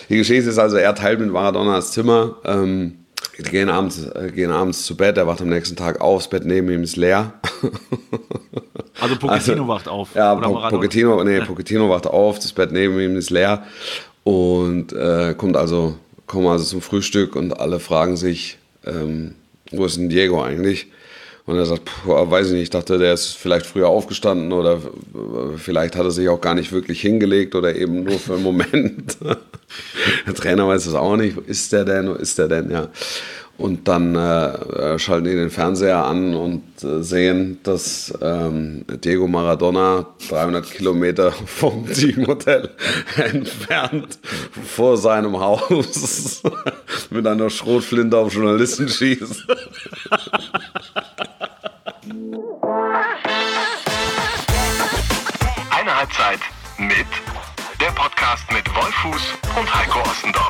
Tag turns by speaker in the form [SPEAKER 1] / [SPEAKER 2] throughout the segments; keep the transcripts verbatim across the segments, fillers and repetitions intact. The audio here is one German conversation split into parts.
[SPEAKER 1] Die Geschichte ist also, er teilt mit Maradona das Zimmer, ähm, die gehen abends, äh, gehen abends zu Bett, er wacht am nächsten Tag auf, das Bett neben ihm ist leer.
[SPEAKER 2] Also Pochettino also, wacht auf?
[SPEAKER 1] Ja, oder po- Pochettino, nee, ja. Pochettino wacht auf, das Bett neben ihm ist leer und äh, kommt also, kommen also zum Frühstück und alle fragen sich, ähm, wo ist denn Diego eigentlich? Und er sagt, pff, weiß ich nicht, ich dachte, der ist vielleicht früher aufgestanden oder vielleicht hat er sich auch gar nicht wirklich hingelegt oder eben nur für einen Moment. Der Trainer weiß es auch nicht, wo ist der denn, wo ist der denn, ja. Und dann äh, schalten die den Fernseher an und äh, sehen, dass ähm, Diego Maradona dreihundert Kilometer vom Teamhotel entfernt vor seinem Haus mit einer Schrotflinte auf Journalisten schießt.
[SPEAKER 3] Eine Halbzeit mit der Podcast mit Wolfuß und Heiko Ostendorf.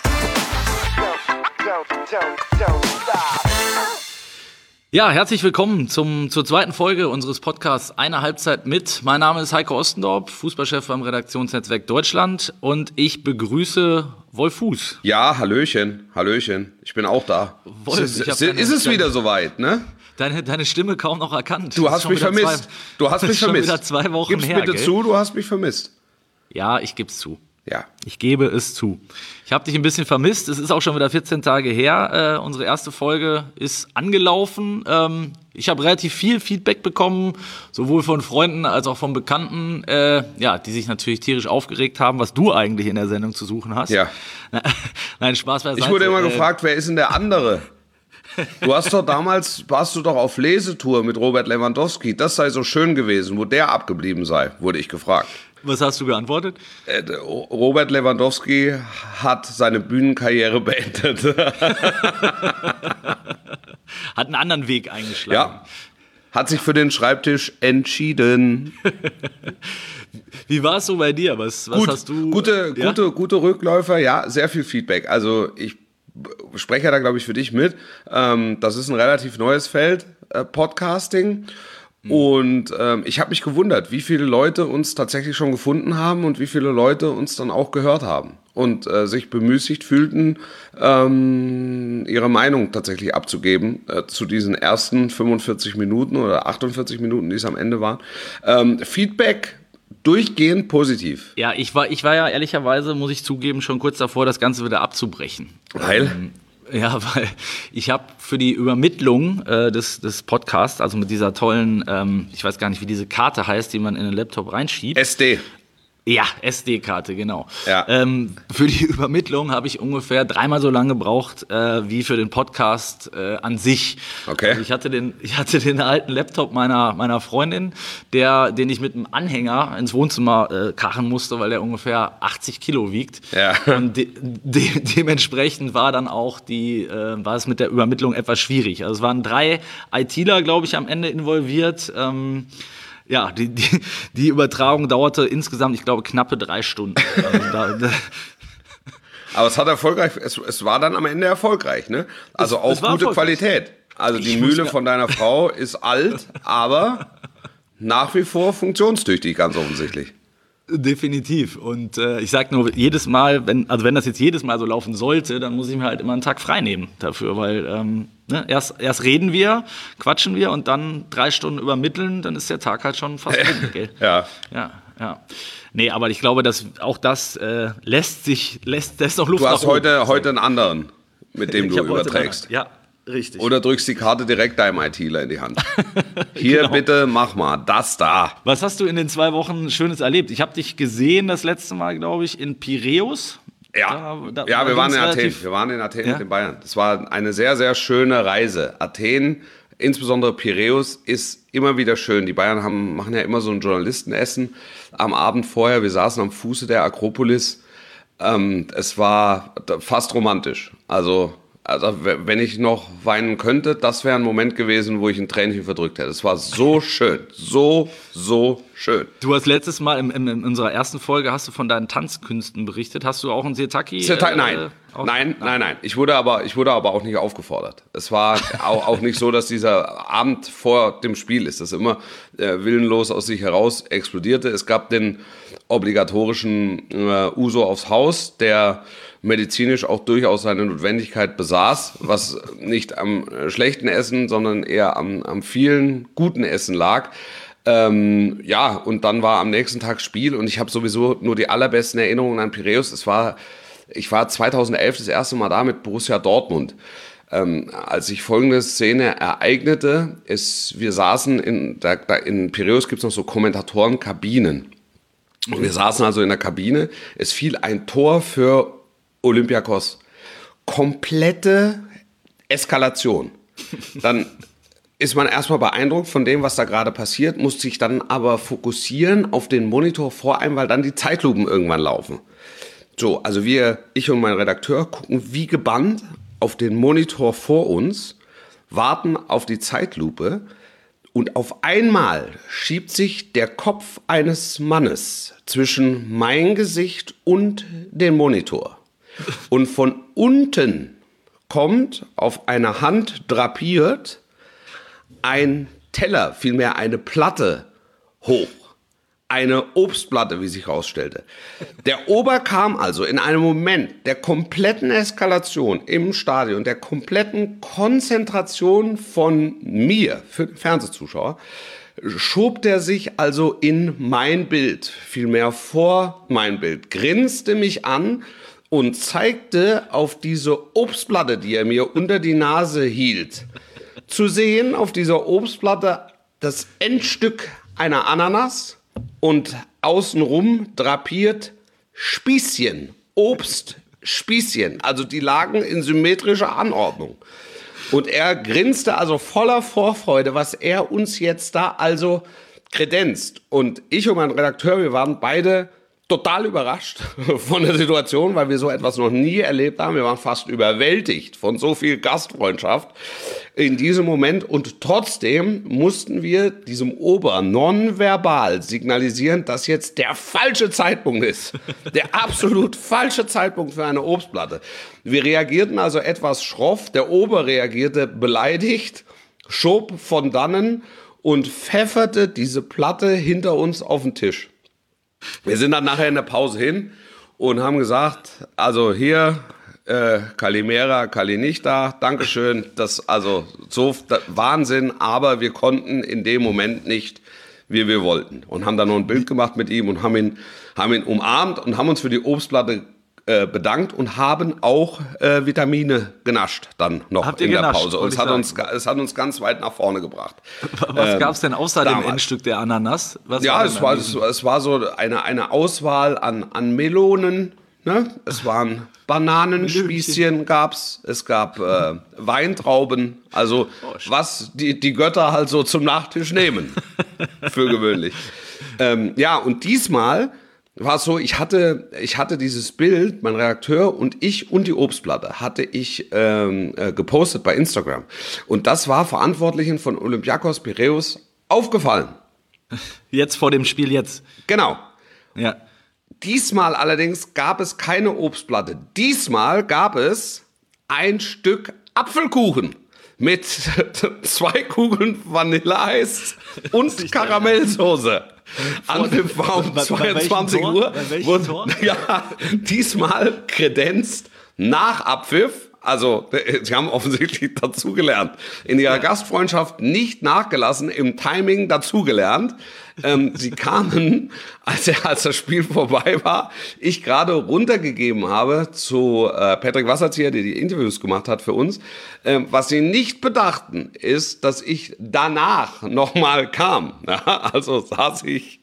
[SPEAKER 2] Ja, herzlich willkommen zum, zur zweiten Folge unseres Podcasts Eine Halbzeit mit. Mein Name ist Heiko Ostendorf, Fußballchef beim Redaktionsnetzwerk Deutschland und ich begrüße Wolfuß.
[SPEAKER 1] Ja, Hallöchen, Hallöchen, ich bin auch da.
[SPEAKER 2] Wolf,
[SPEAKER 1] ist,
[SPEAKER 2] ich
[SPEAKER 1] ist, ist es wieder soweit, ne?
[SPEAKER 2] Deine, deine Stimme kaum noch erkannt.
[SPEAKER 1] Du hast mich vermisst.
[SPEAKER 2] Zwei,
[SPEAKER 1] du hast mich vermisst.
[SPEAKER 2] Schon wieder zwei Wochen
[SPEAKER 1] Gib's
[SPEAKER 2] her,
[SPEAKER 1] bitte
[SPEAKER 2] gell?
[SPEAKER 1] zu, du hast mich vermisst.
[SPEAKER 2] Ja, ich gebe es zu.
[SPEAKER 1] Ja.
[SPEAKER 2] Ich gebe es zu. Ich habe dich ein bisschen vermisst. Es ist auch schon wieder vierzehn Tage her. Äh, unsere erste Folge ist angelaufen. Ähm, ich habe relativ viel Feedback bekommen, sowohl von Freunden als auch von Bekannten, äh, ja, die sich natürlich tierisch aufgeregt haben, was du eigentlich in der Sendung zu suchen hast.
[SPEAKER 1] Ja.
[SPEAKER 2] Nein, Spaß beiseite.
[SPEAKER 1] Ich wurde immer
[SPEAKER 2] äh,
[SPEAKER 1] gefragt, wer ist denn der andere? Du hast doch damals, warst du doch auf Lesetour mit Robert Lewandowski. Das sei so schön gewesen, wo der abgeblieben sei, wurde ich gefragt.
[SPEAKER 2] Was hast du geantwortet?
[SPEAKER 1] Äh, Robert Lewandowski hat seine Bühnenkarriere beendet.
[SPEAKER 2] Hat einen anderen Weg eingeschlagen.
[SPEAKER 1] Ja, hat sich für den Schreibtisch entschieden.
[SPEAKER 2] Wie war es so bei dir? Was, was
[SPEAKER 1] Gut,
[SPEAKER 2] hast du?
[SPEAKER 1] Gute,
[SPEAKER 2] ja?
[SPEAKER 1] gute, gute Rückläufer, ja, sehr viel Feedback. Also ich spreche ja da, glaube ich, für dich mit. Ähm, das ist ein relativ neues Feld, äh, Podcasting. Und ähm, ich habe mich gewundert, wie viele Leute uns tatsächlich schon gefunden haben und wie viele Leute uns dann auch gehört haben und äh, sich bemüßigt fühlten, ähm, ihre Meinung tatsächlich abzugeben äh, zu diesen ersten fünfundvierzig Minuten oder achtundvierzig Minuten, die es am Ende waren. Ähm, Feedback durchgehend positiv.
[SPEAKER 2] Ja, ich war, ich war ja ehrlicherweise, muss ich zugeben, schon kurz davor, das Ganze wieder abzubrechen.
[SPEAKER 1] Weil?
[SPEAKER 2] Ähm, Ja, weil ich habe für die Übermittlung äh, des, des Podcasts, also mit dieser tollen, ähm, ich weiß gar nicht, wie diese Karte heißt, die man in den Laptop reinschiebt.
[SPEAKER 1] S D.
[SPEAKER 2] Ja, S D-Karte, genau.
[SPEAKER 1] Ja.
[SPEAKER 2] Ähm, für die Übermittlung habe ich ungefähr dreimal so lange gebraucht äh, wie für den Podcast äh, an sich.
[SPEAKER 1] Okay.
[SPEAKER 2] Also ich hatte den, ich hatte den alten Laptop meiner meiner Freundin, der, den ich mit einem Anhänger ins Wohnzimmer äh, karren musste, weil der ungefähr achtzig Kilo wiegt.
[SPEAKER 1] Ja.
[SPEAKER 2] Und de, de, dementsprechend war dann auch die, äh, war es mit der Übermittlung etwas schwierig. Also es waren drei ITler, glaube ich, am Ende involviert. Ähm, Ja, die, die, die Übertragung dauerte insgesamt, ich glaube, knappe drei Stunden. Also da, da
[SPEAKER 1] Aber es hat erfolgreich, es, es war dann am Ende erfolgreich, ne? Also
[SPEAKER 2] Es-
[SPEAKER 1] auch
[SPEAKER 2] es war
[SPEAKER 1] gute
[SPEAKER 2] erfolgreich.
[SPEAKER 1] Qualität. Also die
[SPEAKER 2] Ich muss
[SPEAKER 1] Mühle
[SPEAKER 2] mir-
[SPEAKER 1] von deiner Frau ist alt, aber nach wie vor funktionstüchtig, ganz offensichtlich.
[SPEAKER 2] Definitiv. Und äh, ich sag nur, jedes Mal, wenn, also wenn das jetzt jedes Mal so laufen sollte, dann muss ich mir halt immer einen Tag frei nehmen dafür, weil ähm, ne, erst, erst reden wir, quatschen wir und dann drei Stunden übermitteln, dann ist der Tag halt schon fast rum, gell?
[SPEAKER 1] Ja.
[SPEAKER 2] Ja, ja. Nee, aber ich glaube, dass auch das äh, lässt sich, lässt, lässt noch Luft
[SPEAKER 1] Du
[SPEAKER 2] nach
[SPEAKER 1] hast
[SPEAKER 2] oben.
[SPEAKER 1] heute, heute einen anderen, mit dem
[SPEAKER 2] Ich
[SPEAKER 1] du
[SPEAKER 2] hab heute
[SPEAKER 1] überträgst.
[SPEAKER 2] dann- Ja, richtig.
[SPEAKER 1] Oder drückst die Karte direkt deinem ITler in die Hand. Hier,
[SPEAKER 2] Genau.
[SPEAKER 1] bitte, mach mal, das da.
[SPEAKER 2] Was hast du in den zwei Wochen Schönes erlebt? Ich habe dich gesehen das letzte Mal, glaube ich, in Piräus.
[SPEAKER 1] Ja,
[SPEAKER 2] Da- da-
[SPEAKER 1] ja
[SPEAKER 2] da
[SPEAKER 1] wir waren in
[SPEAKER 2] ging's
[SPEAKER 1] Athen.
[SPEAKER 2] relativ-
[SPEAKER 1] Wir waren in Athen
[SPEAKER 2] Ja?
[SPEAKER 1] mit den Bayern. Das war eine sehr, sehr schöne Reise. Athen, insbesondere Piräus, ist immer wieder schön. Die Bayern haben, machen ja immer so ein Journalistenessen am Abend vorher. Wir saßen am Fuße der Akropolis. Ähm, es war fast romantisch. Also, also, wenn ich noch weinen könnte, das wäre ein Moment gewesen, wo ich ein Tränchen verdrückt hätte. Es war so schön. So, so schön.
[SPEAKER 2] Du hast letztes Mal in, in, in unserer ersten Folge hast du von deinen Tanzkünsten berichtet. Hast du auch einen Sirtaki?
[SPEAKER 1] Sirtaki,
[SPEAKER 2] äh,
[SPEAKER 1] nein.
[SPEAKER 2] Auch?
[SPEAKER 1] Nein, nein, nein. Ich wurde aber, ich wurde aber auch nicht aufgefordert. Es war auch, auch nicht so, dass dieser Abend vor dem Spiel ist, das immer äh, willenlos aus sich heraus explodierte. Es gab den obligatorischen äh, Uso aufs Haus, der medizinisch auch durchaus seine Notwendigkeit besaß, was nicht am schlechten Essen, sondern eher am, am vielen guten Essen lag. Ähm, ja, und dann war am nächsten Tag Spiel und ich habe sowieso nur die allerbesten Erinnerungen an Piräus. Es war, ich war zweitausendelf das erste Mal da mit Borussia Dortmund. Ähm, als sich folgende Szene ereignete, ist, wir saßen in, da, da in Piräus gibt es noch so Kommentatorenkabinen. Und wir saßen also in der Kabine, es fiel ein Tor für Olympiakos. Komplette Eskalation. Dann ist man erstmal beeindruckt von dem, was da gerade passiert, muss sich dann aber fokussieren auf den Monitor vor einem, weil dann die Zeitlupen irgendwann laufen. So, also wir, ich und mein Redakteur, gucken wie gebannt auf den Monitor vor uns, warten auf die Zeitlupe und auf einmal schiebt sich der Kopf eines Mannes zwischen mein Gesicht und den Monitor. Und von unten kommt auf einer Hand drapiert ein Teller, vielmehr eine Platte hoch. Eine Obstplatte, wie sich herausstellte. Der Ober kam also in einem Moment der kompletten Eskalation im Stadion, der kompletten Konzentration von mir für den Fernsehzuschauer, schob der sich also in mein Bild, vielmehr vor mein Bild, grinste mich an und zeigte auf diese Obstplatte, die er mir unter die Nase hielt, zu sehen auf dieser Obstplatte das Endstück einer Ananas und außenrum drapiert Spießchen, Obstspießchen. Also die lagen in symmetrischer Anordnung. Und er grinste also voller Vorfreude, was er uns jetzt da also kredenzt. Und ich und mein Redakteur, wir waren beide total überrascht von der Situation, weil wir so etwas noch nie erlebt haben. Wir waren fast überwältigt von so viel Gastfreundschaft in diesem Moment. Und trotzdem mussten wir diesem Ober nonverbal signalisieren, dass jetzt der falsche Zeitpunkt ist. Der absolut falsche Zeitpunkt für eine Obstplatte. Wir reagierten also etwas schroff. Der Ober reagierte beleidigt, schob von dannen und pfefferte diese Platte hinter uns auf den Tisch. Wir sind dann nachher in der Pause hin und haben gesagt, also hier, äh, Kalimera, Kali nicht da, Dankeschön, das, also so das, Wahnsinn, aber wir konnten in dem Moment nicht, wie wir wollten. Und haben dann noch ein Bild gemacht mit ihm und haben ihn, haben ihn umarmt und haben uns für die Obstplatte äh, bedankt und haben auch äh, Vitamine genascht dann noch
[SPEAKER 2] Habt
[SPEAKER 1] in
[SPEAKER 2] ihr
[SPEAKER 1] der
[SPEAKER 2] genascht,
[SPEAKER 1] Pause. Und es hat,
[SPEAKER 2] sagen.
[SPEAKER 1] uns, es hat uns ganz weit nach vorne gebracht.
[SPEAKER 2] Was
[SPEAKER 1] ähm,
[SPEAKER 2] gab es denn außer
[SPEAKER 1] damals.
[SPEAKER 2] dem Endstück der Ananas? Was
[SPEAKER 1] ja,
[SPEAKER 2] war
[SPEAKER 1] es war, es, es war so eine, eine Auswahl an, an Melonen. Ne? Es waren Bananenspießchen, gab's. Es gab äh, Weintrauben. Also oh, was die, die Götter halt so zum Nachtisch nehmen. Für gewöhnlich. Ähm, ja, und diesmal war es so, ich hatte, ich hatte dieses Bild, mein Redakteur und ich und die Obstplatte hatte ich ähm, äh, gepostet bei Instagram. Und das war Verantwortlichen von Olympiakos Piräus aufgefallen.
[SPEAKER 2] Jetzt vor dem Spiel jetzt.
[SPEAKER 1] Genau.
[SPEAKER 2] Ja.
[SPEAKER 1] Diesmal allerdings gab es keine Obstplatte. Diesmal gab es ein Stück Apfelkuchen mit zwei Kugeln Vanilleeis und Karamellsoße. Anpfiff war um zweiundzwanzig Uhr. Und, ja, diesmal kredenzt nach Abpfiff. Also, sie haben offensichtlich dazugelernt. In ihrer Gastfreundschaft nicht nachgelassen, im Timing dazugelernt. Ähm, sie kamen, als, er, als das Spiel vorbei war, ich gerade runtergegeben habe zu äh, Patrick Wasserzieher, der die Interviews gemacht hat für uns. Ähm, was sie nicht bedachten, ist, dass ich danach nochmal kam. Ja, also saß ich,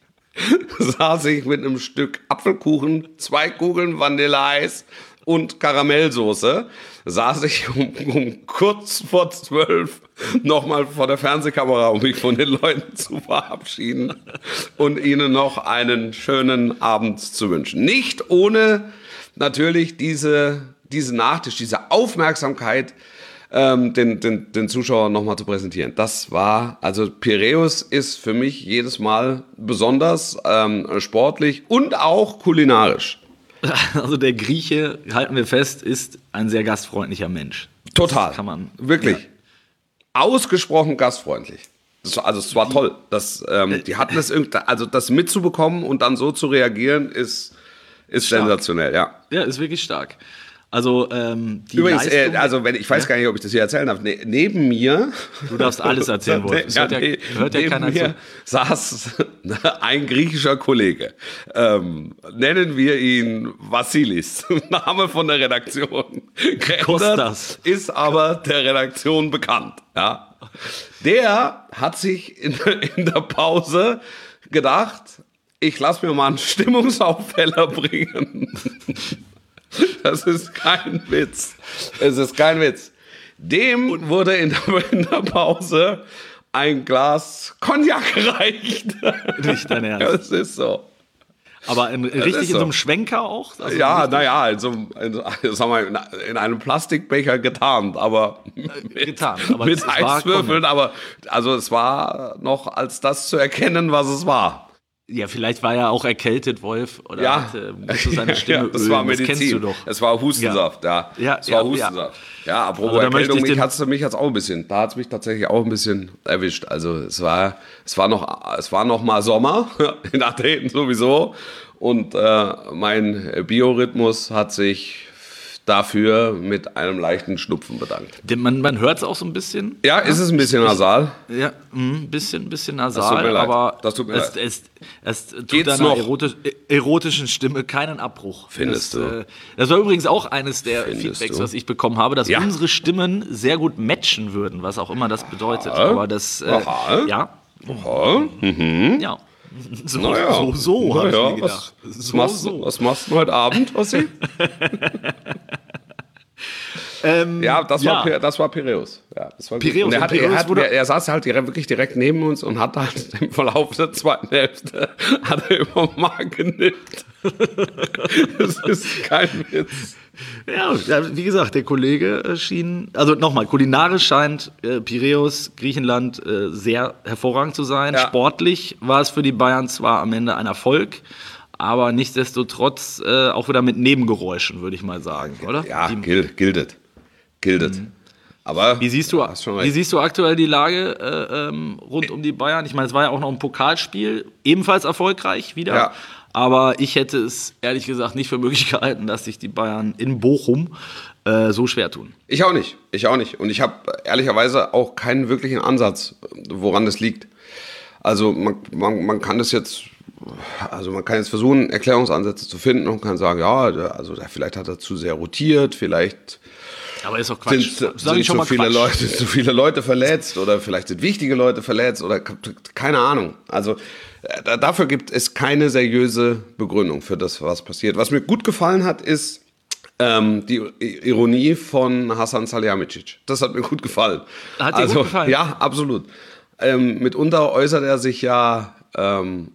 [SPEAKER 1] saß ich mit einem Stück Apfelkuchen, zwei Kugeln Vanilleeis und Karamellsoße, saß ich um, um kurz vor zwölf nochmal vor der Fernsehkamera, um mich von den Leuten zu verabschieden und ihnen noch einen schönen Abend zu wünschen. Nicht ohne natürlich diese, diese Nachtisch, diese Aufmerksamkeit ähm, den, den, den Zuschauern nochmal zu präsentieren. Das war, also Piräus ist für mich jedes Mal besonders ähm, sportlich und auch kulinarisch.
[SPEAKER 2] Also der Grieche, halten wir fest, ist ein sehr gastfreundlicher Mensch.
[SPEAKER 1] Total.
[SPEAKER 2] Das kann man,
[SPEAKER 1] wirklich.
[SPEAKER 2] Ja.
[SPEAKER 1] Ausgesprochen gastfreundlich. Das war, also es war toll. Das, ähm, die hatten es irgendwie, also das mitzubekommen und dann so zu reagieren, ist, ist sensationell, ja.
[SPEAKER 2] Ja, ist wirklich stark. Also ähm, die
[SPEAKER 1] Übrigens,
[SPEAKER 2] Leistung,
[SPEAKER 1] äh, also wenn ich weiß
[SPEAKER 2] ja?
[SPEAKER 1] gar nicht, ob ich das hier erzählen darf. Ne, neben mir,
[SPEAKER 2] du darfst alles erzählen, Wolf. Das hört ja,
[SPEAKER 1] ne,
[SPEAKER 2] hört ja
[SPEAKER 1] neben
[SPEAKER 2] keiner
[SPEAKER 1] mir
[SPEAKER 2] zu.
[SPEAKER 1] saß ein griechischer Kollege. Ähm, nennen wir ihn Vassilis, Name von der Redaktion.
[SPEAKER 2] Kostas
[SPEAKER 1] Ist aber der Redaktion bekannt. Ja, der hat sich in, in der Pause gedacht, ich lass mir mal einen Stimmungsaufheller bringen. Das ist kein Witz. Es ist kein Witz. Dem wurde in der, in der Pause ein Glas Cognac gereicht.
[SPEAKER 2] Nicht dein Ernst.
[SPEAKER 1] Das ist so.
[SPEAKER 2] Aber in, richtig in so einem Schwenker auch? Also
[SPEAKER 1] ja, naja, in, so, in, sagen wir, in, in einem Plastikbecher getarnt, aber mit,
[SPEAKER 2] getarnt, aber
[SPEAKER 1] mit Eiswürfeln. Aber also es war noch als das zu erkennen, was es war.
[SPEAKER 2] Ja, vielleicht war er auch erkältet, Wolf, oder
[SPEAKER 1] ja.
[SPEAKER 2] hat, äh, musste seine Stimme
[SPEAKER 1] ja, das
[SPEAKER 2] ölen.
[SPEAKER 1] war Medizin.
[SPEAKER 2] Das kennst du doch.
[SPEAKER 1] Es war Hustensaft, ja.
[SPEAKER 2] Ja,
[SPEAKER 1] es war
[SPEAKER 2] ja,
[SPEAKER 1] Hustensaft. Ja, ja apropos
[SPEAKER 2] also,
[SPEAKER 1] Erkältung, mich
[SPEAKER 2] den...
[SPEAKER 1] hat es mich hat's auch ein bisschen, da hat es mich tatsächlich auch ein bisschen erwischt. Also es war, es war noch, es war noch mal Sommer in Athen sowieso und äh, mein Biorhythmus hat sich dafür mit einem leichten Schnupfen bedankt.
[SPEAKER 2] Man, man hört es auch so ein bisschen.
[SPEAKER 1] Ja, ist es ein bisschen nasal?
[SPEAKER 2] Ja, ein bisschen, bisschen nasal,
[SPEAKER 1] das tut mir leid.
[SPEAKER 2] aber
[SPEAKER 1] das tut mir
[SPEAKER 2] es,
[SPEAKER 1] leid.
[SPEAKER 2] es, es tut
[SPEAKER 1] Geht's
[SPEAKER 2] deiner
[SPEAKER 1] noch?
[SPEAKER 2] Erotisch, erotischen Stimme keinen Abbruch.
[SPEAKER 1] Findest
[SPEAKER 2] das,
[SPEAKER 1] du?
[SPEAKER 2] Äh, das war übrigens auch eines der
[SPEAKER 1] Findest
[SPEAKER 2] Feedbacks,
[SPEAKER 1] du?
[SPEAKER 2] was ich bekommen habe, dass
[SPEAKER 1] Ja.
[SPEAKER 2] unsere Stimmen sehr gut matchen würden, was auch immer das bedeutet.
[SPEAKER 1] Aha.
[SPEAKER 2] Aber das, äh,
[SPEAKER 1] Aha.
[SPEAKER 2] ja,
[SPEAKER 1] Aha. Mhm.
[SPEAKER 2] ja. So,
[SPEAKER 1] Naja.
[SPEAKER 2] so, so, habe
[SPEAKER 1] naja,
[SPEAKER 2] ich mir gedacht.
[SPEAKER 1] was,
[SPEAKER 2] So,
[SPEAKER 1] machst,
[SPEAKER 2] so.
[SPEAKER 1] was machst du heute Abend, Ossi?
[SPEAKER 2] Ähm,
[SPEAKER 1] Ja, das war,
[SPEAKER 2] ja.
[SPEAKER 1] Pi- das war Piräus. Ja, das war gut.
[SPEAKER 2] Piräus,
[SPEAKER 1] und er,
[SPEAKER 2] und
[SPEAKER 1] hat,
[SPEAKER 2] Piräus
[SPEAKER 1] er, hat,
[SPEAKER 2] wurde-
[SPEAKER 1] er, er saß halt direkt, wirklich direkt neben uns und hat halt im Verlauf der zweiten Hälfte hat er immer mal genippt. Das ist kein Witz.
[SPEAKER 2] Ja, ja, wie gesagt, der Kollege äh, schien, also nochmal, kulinarisch scheint äh, Piräus, Griechenland, äh, sehr hervorragend zu sein.
[SPEAKER 1] Ja.
[SPEAKER 2] Sportlich war es für die Bayern zwar am Ende ein Erfolg, aber nichtsdestotrotz äh, auch wieder mit Nebengeräuschen, würde ich mal sagen, oder?
[SPEAKER 1] Ja,
[SPEAKER 2] Die,
[SPEAKER 1] gilt, gildet. Gildet. Aber
[SPEAKER 2] wie, siehst du,
[SPEAKER 1] hast schon
[SPEAKER 2] wie
[SPEAKER 1] recht.
[SPEAKER 2] siehst du aktuell die Lage äh, ähm, rund um die Bayern? Ich meine, es war ja auch noch ein Pokalspiel, ebenfalls erfolgreich wieder.
[SPEAKER 1] Ja.
[SPEAKER 2] Aber ich hätte es ehrlich gesagt nicht für möglich gehalten, dass sich die Bayern in Bochum äh, so schwer tun.
[SPEAKER 1] Ich auch nicht. Ich auch nicht. Und ich habe ehrlicherweise auch keinen wirklichen Ansatz, woran das liegt. Also man, man, man kann das jetzt, also man kann jetzt versuchen, Erklärungsansätze zu finden und kann sagen, ja, der- also der- vielleicht hat er zu sehr rotiert, vielleicht
[SPEAKER 2] Aber ist doch Quatsch.
[SPEAKER 1] sind,
[SPEAKER 2] Sag
[SPEAKER 1] sind
[SPEAKER 2] ich schon
[SPEAKER 1] zu,
[SPEAKER 2] mal
[SPEAKER 1] viele
[SPEAKER 2] Quatsch.
[SPEAKER 1] Leute, zu viele Leute verletzt oder vielleicht sind wichtige Leute verletzt oder keine Ahnung. Also äh, dafür gibt es keine seriöse Begründung für das, was passiert. Was mir gut gefallen hat, ist ähm, die Ironie von Hasan Salihamidzic. Das hat mir gut gefallen.
[SPEAKER 2] Hat dir
[SPEAKER 1] also,
[SPEAKER 2] gut gefallen?
[SPEAKER 1] Ja, absolut. Ähm, mitunter äußert er sich ja ähm,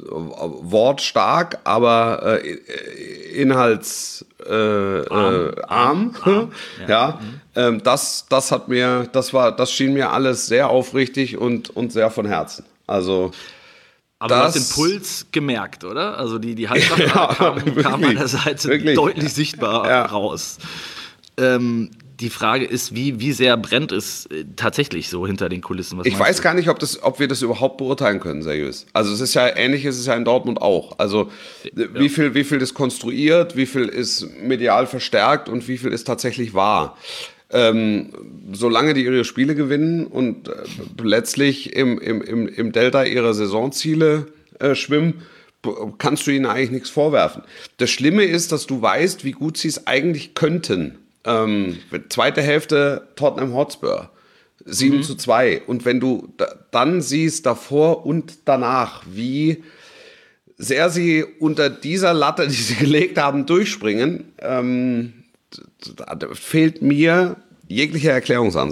[SPEAKER 1] wortstark, aber äh, inhaltsarm. Äh, äh, arm.
[SPEAKER 2] Arm,
[SPEAKER 1] Ja,
[SPEAKER 2] ja.
[SPEAKER 1] Ähm, das, das hat mir, das war, das schien mir alles sehr aufrichtig und, und sehr von Herzen. Also
[SPEAKER 2] Aber
[SPEAKER 1] das-
[SPEAKER 2] du hast den Puls gemerkt, oder? Also die, die Halsbach
[SPEAKER 1] Ja,
[SPEAKER 2] kam, kam
[SPEAKER 1] wirklich,
[SPEAKER 2] an der Seite
[SPEAKER 1] wirklich.
[SPEAKER 2] deutlich sichtbar
[SPEAKER 1] Ja.
[SPEAKER 2] raus. Ähm, die Frage ist, wie, wie sehr brennt es äh, tatsächlich so hinter den Kulissen? Was
[SPEAKER 1] Ich
[SPEAKER 2] meinst
[SPEAKER 1] weiß
[SPEAKER 2] du?
[SPEAKER 1] gar nicht, ob, das, ob wir das überhaupt beurteilen können, seriös. Also es ist ja ähnlich, ist es ja in Dortmund auch. Also wie viel, wie viel ist konstruiert, wie viel ist medial verstärkt und wie viel ist tatsächlich wahr. Ähm, solange die ihre Spiele gewinnen und äh, letztlich im, im, im, im Delta ihrer Saisonziele äh, schwimmen, b- kannst du ihnen eigentlich nichts vorwerfen. Das Schlimme ist, dass du weißt, wie gut sie es eigentlich könnten. Ähm, zweite Hälfte Tottenham Hotspur. sieben zu zwei. Und wenn du da, dann siehst, davor und danach, wie sehr sie unter dieser Latte, die sie gelegt haben, durchspringen, ähm, da, da fehlt mir jeglicher Erklärungsansatz.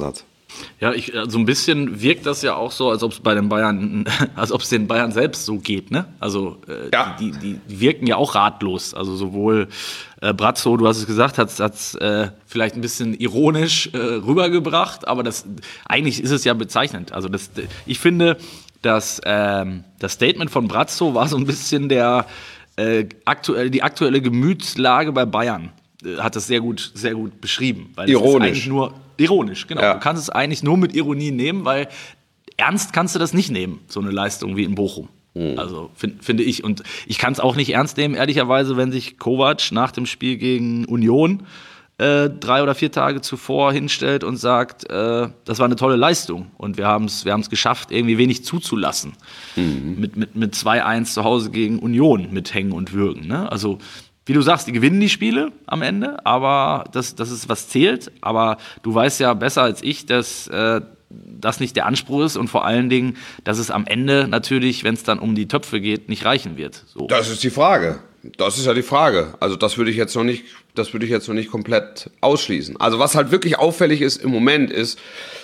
[SPEAKER 2] Ja, ich, so ein bisschen wirkt das ja auch so, als ob es bei den Bayern, als ob es den Bayern selbst so geht, ne? Also äh,
[SPEAKER 1] ja.
[SPEAKER 2] die, die, die wirken ja auch ratlos. Also sowohl äh, Brazzo, du hast es gesagt, hat es äh, vielleicht ein bisschen ironisch äh, rübergebracht, aber das eigentlich ist es ja bezeichnend. Also das, ich finde, dass ähm, das Statement von Brazzo war so ein bisschen der äh, aktuell, die aktuelle Gemütslage bei Bayern. Hat das sehr gut, sehr gut beschrieben. Weil
[SPEAKER 1] ironisch.
[SPEAKER 2] Es ist eigentlich nur ironisch, genau.
[SPEAKER 1] Ja.
[SPEAKER 2] Du kannst es eigentlich nur mit Ironie nehmen, weil ernst kannst du das nicht nehmen, so eine Leistung wie in Bochum. Mhm. Also find, finde ich. Und ich kann es auch nicht ernst nehmen, ehrlicherweise, wenn sich Kovac nach dem Spiel gegen Union äh, drei oder vier Tage zuvor hinstellt und sagt, äh, das war eine tolle Leistung und wir haben es wir haben's geschafft, irgendwie wenig zuzulassen. Mhm. Mit, mit, mit zwei eins zu Hause gegen Union mit Hängen und Würgen. Ne? Also wie du sagst, die gewinnen die Spiele am Ende, aber das, das ist, was zählt. Aber du weißt ja besser als ich, dass äh, das nicht der Anspruch ist und vor allen Dingen, dass es am Ende natürlich, wenn es dann um die Töpfe geht, nicht reichen wird. So.
[SPEAKER 1] Das ist die Frage. Das ist ja die Frage. Also das würde ich jetzt noch nicht, das würde ich jetzt noch nicht komplett ausschließen. Also was halt wirklich auffällig ist im Moment ist,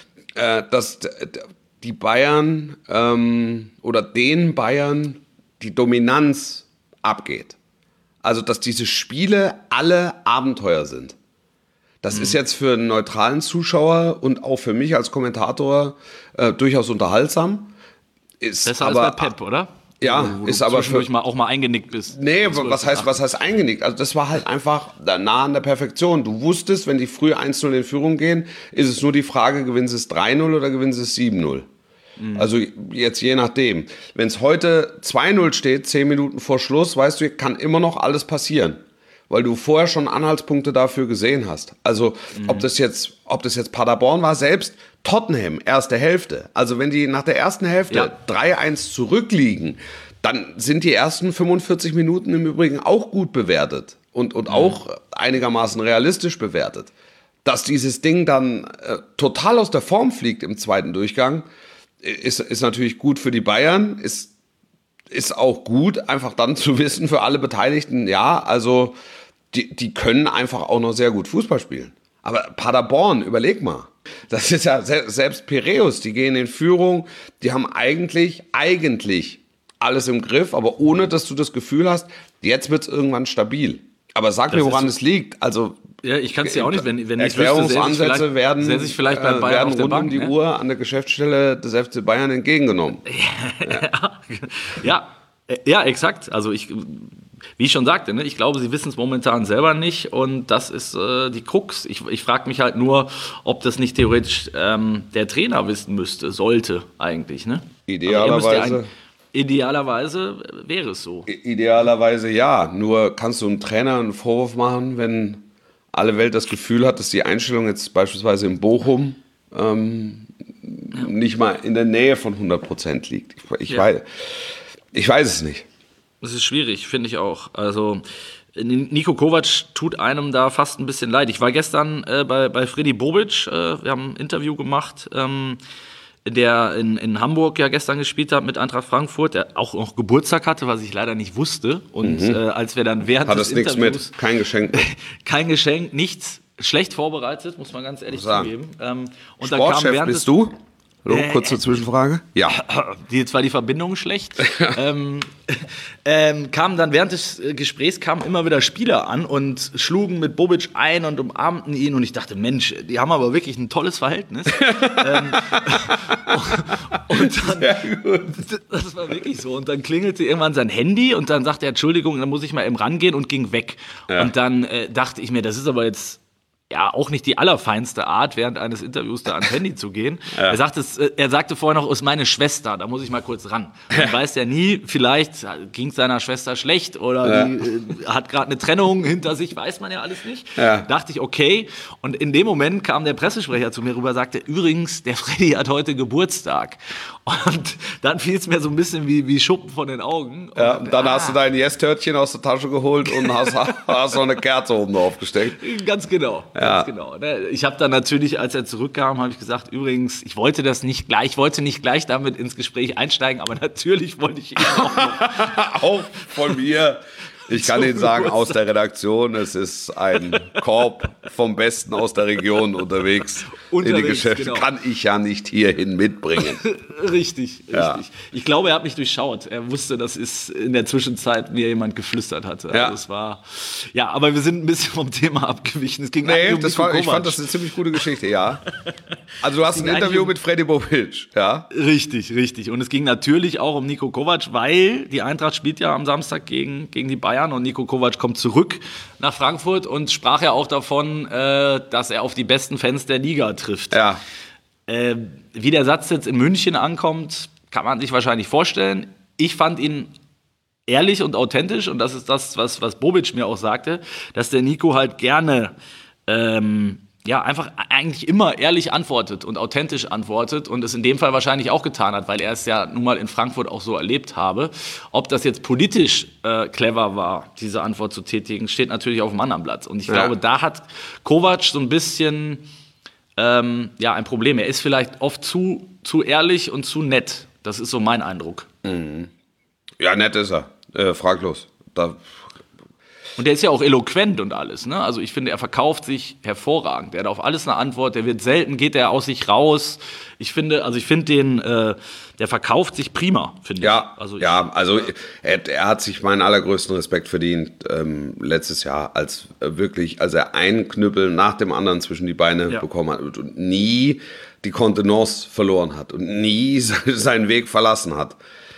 [SPEAKER 1] äh, dass die Bayern ähm, oder den Bayern die Dominanz abgeht. Also, dass diese Spiele alle Abenteuer sind. Das mhm. ist jetzt für einen neutralen Zuschauer und auch für mich als Kommentator äh, durchaus unterhaltsam. Ist
[SPEAKER 2] Besser
[SPEAKER 1] aber,
[SPEAKER 2] als bei Pep, oder?
[SPEAKER 1] Ja,
[SPEAKER 2] wo
[SPEAKER 1] ist
[SPEAKER 2] du
[SPEAKER 1] aber für
[SPEAKER 2] mal auch mal eingenickt bist.
[SPEAKER 1] Nee, was heißt, was heißt eingenickt? Also das war halt einfach nah an der Perfektion. Du wusstest, wenn die früh eins null in Führung gehen, ist es nur die Frage, gewinnen sie es drei null oder gewinnen sie es sieben null. Also jetzt je nachdem. Wenn es heute zwei null steht, zehn Minuten vor Schluss, weißt du, kann immer noch alles passieren. Weil du vorher schon Anhaltspunkte dafür gesehen hast. Also mhm. ob das jetzt, ob das jetzt Paderborn war, selbst Tottenham, erste Hälfte. Also wenn die nach der ersten Hälfte ja. drei eins zurückliegen, dann sind die ersten fünfundvierzig Minuten im Übrigen auch gut bewertet. Und, und mhm. auch einigermaßen realistisch bewertet. Dass dieses Ding dann äh, total aus der Form fliegt im zweiten Durchgang, Ist, ist natürlich gut für die Bayern, ist, ist auch gut, einfach dann zu wissen für alle Beteiligten, ja, also die, die können einfach auch noch sehr gut Fußball spielen. Aber Paderborn, überleg mal, das ist ja selbst Piräus, die gehen in Führung, die haben eigentlich, eigentlich alles im Griff, aber ohne, dass du das Gefühl hast, jetzt wird es irgendwann stabil. Aber sag das mir, woran es liegt, also
[SPEAKER 2] ja, ich kann es ja auch nicht, wenn, wenn
[SPEAKER 1] Erklärungsansätze werden,
[SPEAKER 2] sich vielleicht bei Bayern
[SPEAKER 1] werden
[SPEAKER 2] auf der
[SPEAKER 1] rund
[SPEAKER 2] Bank,
[SPEAKER 1] um die
[SPEAKER 2] ne?
[SPEAKER 1] Uhr an der Geschäftsstelle des F C Bayern entgegengenommen.
[SPEAKER 2] ja. ja, ja, exakt. Also ich, wie ich schon sagte, ne, ich glaube, sie wissen es momentan selber nicht und das ist äh, die Krux. Ich, ich frage mich halt nur, ob das nicht theoretisch ähm, der Trainer wissen müsste, sollte eigentlich. Ne?
[SPEAKER 1] Idealerweise.
[SPEAKER 2] Idealerweise wäre es so.
[SPEAKER 1] Idealerweise ja, nur kannst du einem Trainer einen Vorwurf machen, wenn alle Welt das Gefühl hat, dass die Einstellung jetzt beispielsweise in Bochum ähm, ja. nicht mal in der Nähe von hundert Prozent liegt. Ich, ich, ja. weiß, ich weiß es nicht.
[SPEAKER 2] Das ist schwierig, finde ich auch. Also Niko Kovac tut einem da fast ein bisschen leid. Ich war gestern äh, bei, bei Freddy Bobic, äh, wir haben ein Interview gemacht, ähm, der in, in Hamburg ja gestern gespielt hat mit Eintracht Frankfurt, der auch noch Geburtstag hatte, was ich leider nicht wusste. Und mhm. äh, als wir dann während
[SPEAKER 1] hat
[SPEAKER 2] des
[SPEAKER 1] nichts
[SPEAKER 2] Interviews...
[SPEAKER 1] mit, kein Geschenk.
[SPEAKER 2] kein Geschenk, nichts, schlecht vorbereitet, muss man ganz ehrlich zugeben. Ähm, und
[SPEAKER 1] Sportchef
[SPEAKER 2] dann kam während
[SPEAKER 1] bist du? So, kurze äh, Zwischenfrage. Ja.
[SPEAKER 2] Die, jetzt war die Verbindung schlecht. ähm, ähm, kamen dann während des Gesprächs kamen immer wieder Spieler an und schlugen mit Bobic ein und umarmten ihn. Und ich dachte, Mensch, die haben aber wirklich ein tolles Verhältnis. ähm, und dann, sehr gut. Das war wirklich so. Und dann klingelte irgendwann sein Handy und dann sagte er, Entschuldigung, dann muss ich mal eben rangehen und ging weg. Ja. Und dann äh, dachte ich mir, das ist aber jetzt ja auch nicht die allerfeinste Art, während eines Interviews da ans Handy zu gehen. Ja. Er sagte, er sagte vorher noch, ist meine Schwester, da muss ich mal kurz ran. Man weiß ja nie, vielleicht ging es seiner Schwester schlecht oder ja. die äh, hat gerade eine Trennung hinter sich, weiß man ja alles nicht. Ja. Dachte ich, okay. Und in dem Moment kam der Pressesprecher zu mir rüber, sagte, übrigens, der Freddy hat heute Geburtstag. Und dann fiel es mir so ein bisschen wie, wie Schuppen von den Augen. Und,
[SPEAKER 1] ja, und dann
[SPEAKER 2] ah,
[SPEAKER 1] hast du dein Yes-Törtchen aus der Tasche geholt und hast, hast noch eine Kerze oben drauf gesteckt.
[SPEAKER 2] Ganz genau.
[SPEAKER 1] Ja.
[SPEAKER 2] Ganz genau. Ich habe dann natürlich, als er zurückkam, habe ich gesagt, übrigens, ich wollte das nicht gleich, ich wollte nicht gleich damit ins Gespräch einsteigen, aber natürlich wollte ich ihn auch noch.
[SPEAKER 1] Auch von mir Ich kann Ihnen sagen, aus der Redaktion, es ist ein Korb vom Besten aus der Region unterwegs. unterwegs in die Geschäfte genau. Kann ich ja nicht hierhin mitbringen.
[SPEAKER 2] Richtig,
[SPEAKER 1] ja.
[SPEAKER 2] richtig. Ich glaube, er hat mich durchschaut. Er wusste, dass es in der Zwischenzeit mir jemand geflüstert hatte.
[SPEAKER 1] Ja.
[SPEAKER 2] Also es war, ja, aber wir sind ein bisschen vom Thema abgewichen. Es ging
[SPEAKER 1] nee,
[SPEAKER 2] um
[SPEAKER 1] das war, ich fand das eine ziemlich gute Geschichte, ja. Also du hast ein Interview um mit Freddy Bobic, ja?
[SPEAKER 2] Richtig, richtig. Und es ging natürlich auch um Niko Kovac, weil die Eintracht spielt ja am Samstag gegen, gegen die Bayern und Niko Kovac kommt zurück nach Frankfurt und sprach ja auch davon, äh, dass er auf die besten Fans der Liga trifft.
[SPEAKER 1] Ja.
[SPEAKER 2] Äh, wie der Satz jetzt in München ankommt, kann man sich wahrscheinlich vorstellen. Ich fand ihn ehrlich und authentisch und das ist das, was, was Bobic mir auch sagte, dass der Niko halt gerne ähm, ja, einfach eigentlich immer ehrlich antwortet und authentisch antwortet und es in dem Fall wahrscheinlich auch getan hat, weil er es ja nun mal in Frankfurt auch so erlebt habe. Ob das jetzt politisch äh, clever war, diese Antwort zu tätigen, steht natürlich auf dem anderen Blatt. Und ich ja. glaube, da hat Kovac so ein bisschen ähm, ja, ein Problem. Er ist vielleicht oft zu, zu ehrlich und zu nett. Das ist so mein Eindruck.
[SPEAKER 1] Mhm. Ja, nett ist er. Äh, fraglos. Da
[SPEAKER 2] Und der ist ja auch eloquent und alles, ne? Also ich finde, er verkauft sich hervorragend. Er hat auf alles eine Antwort. Der wird selten, geht er aus sich raus. Ich finde, also ich finde den, äh, der verkauft sich prima, finde
[SPEAKER 1] ja,
[SPEAKER 2] ich. Also ich.
[SPEAKER 1] Ja, also er, er hat sich meinen allergrößten Respekt verdient ähm, letztes Jahr, als äh, wirklich, als er einen Knüppel nach dem anderen zwischen die Beine ja. bekommen hat und, und nie die Kontenance verloren hat und nie seinen Weg verlassen hat.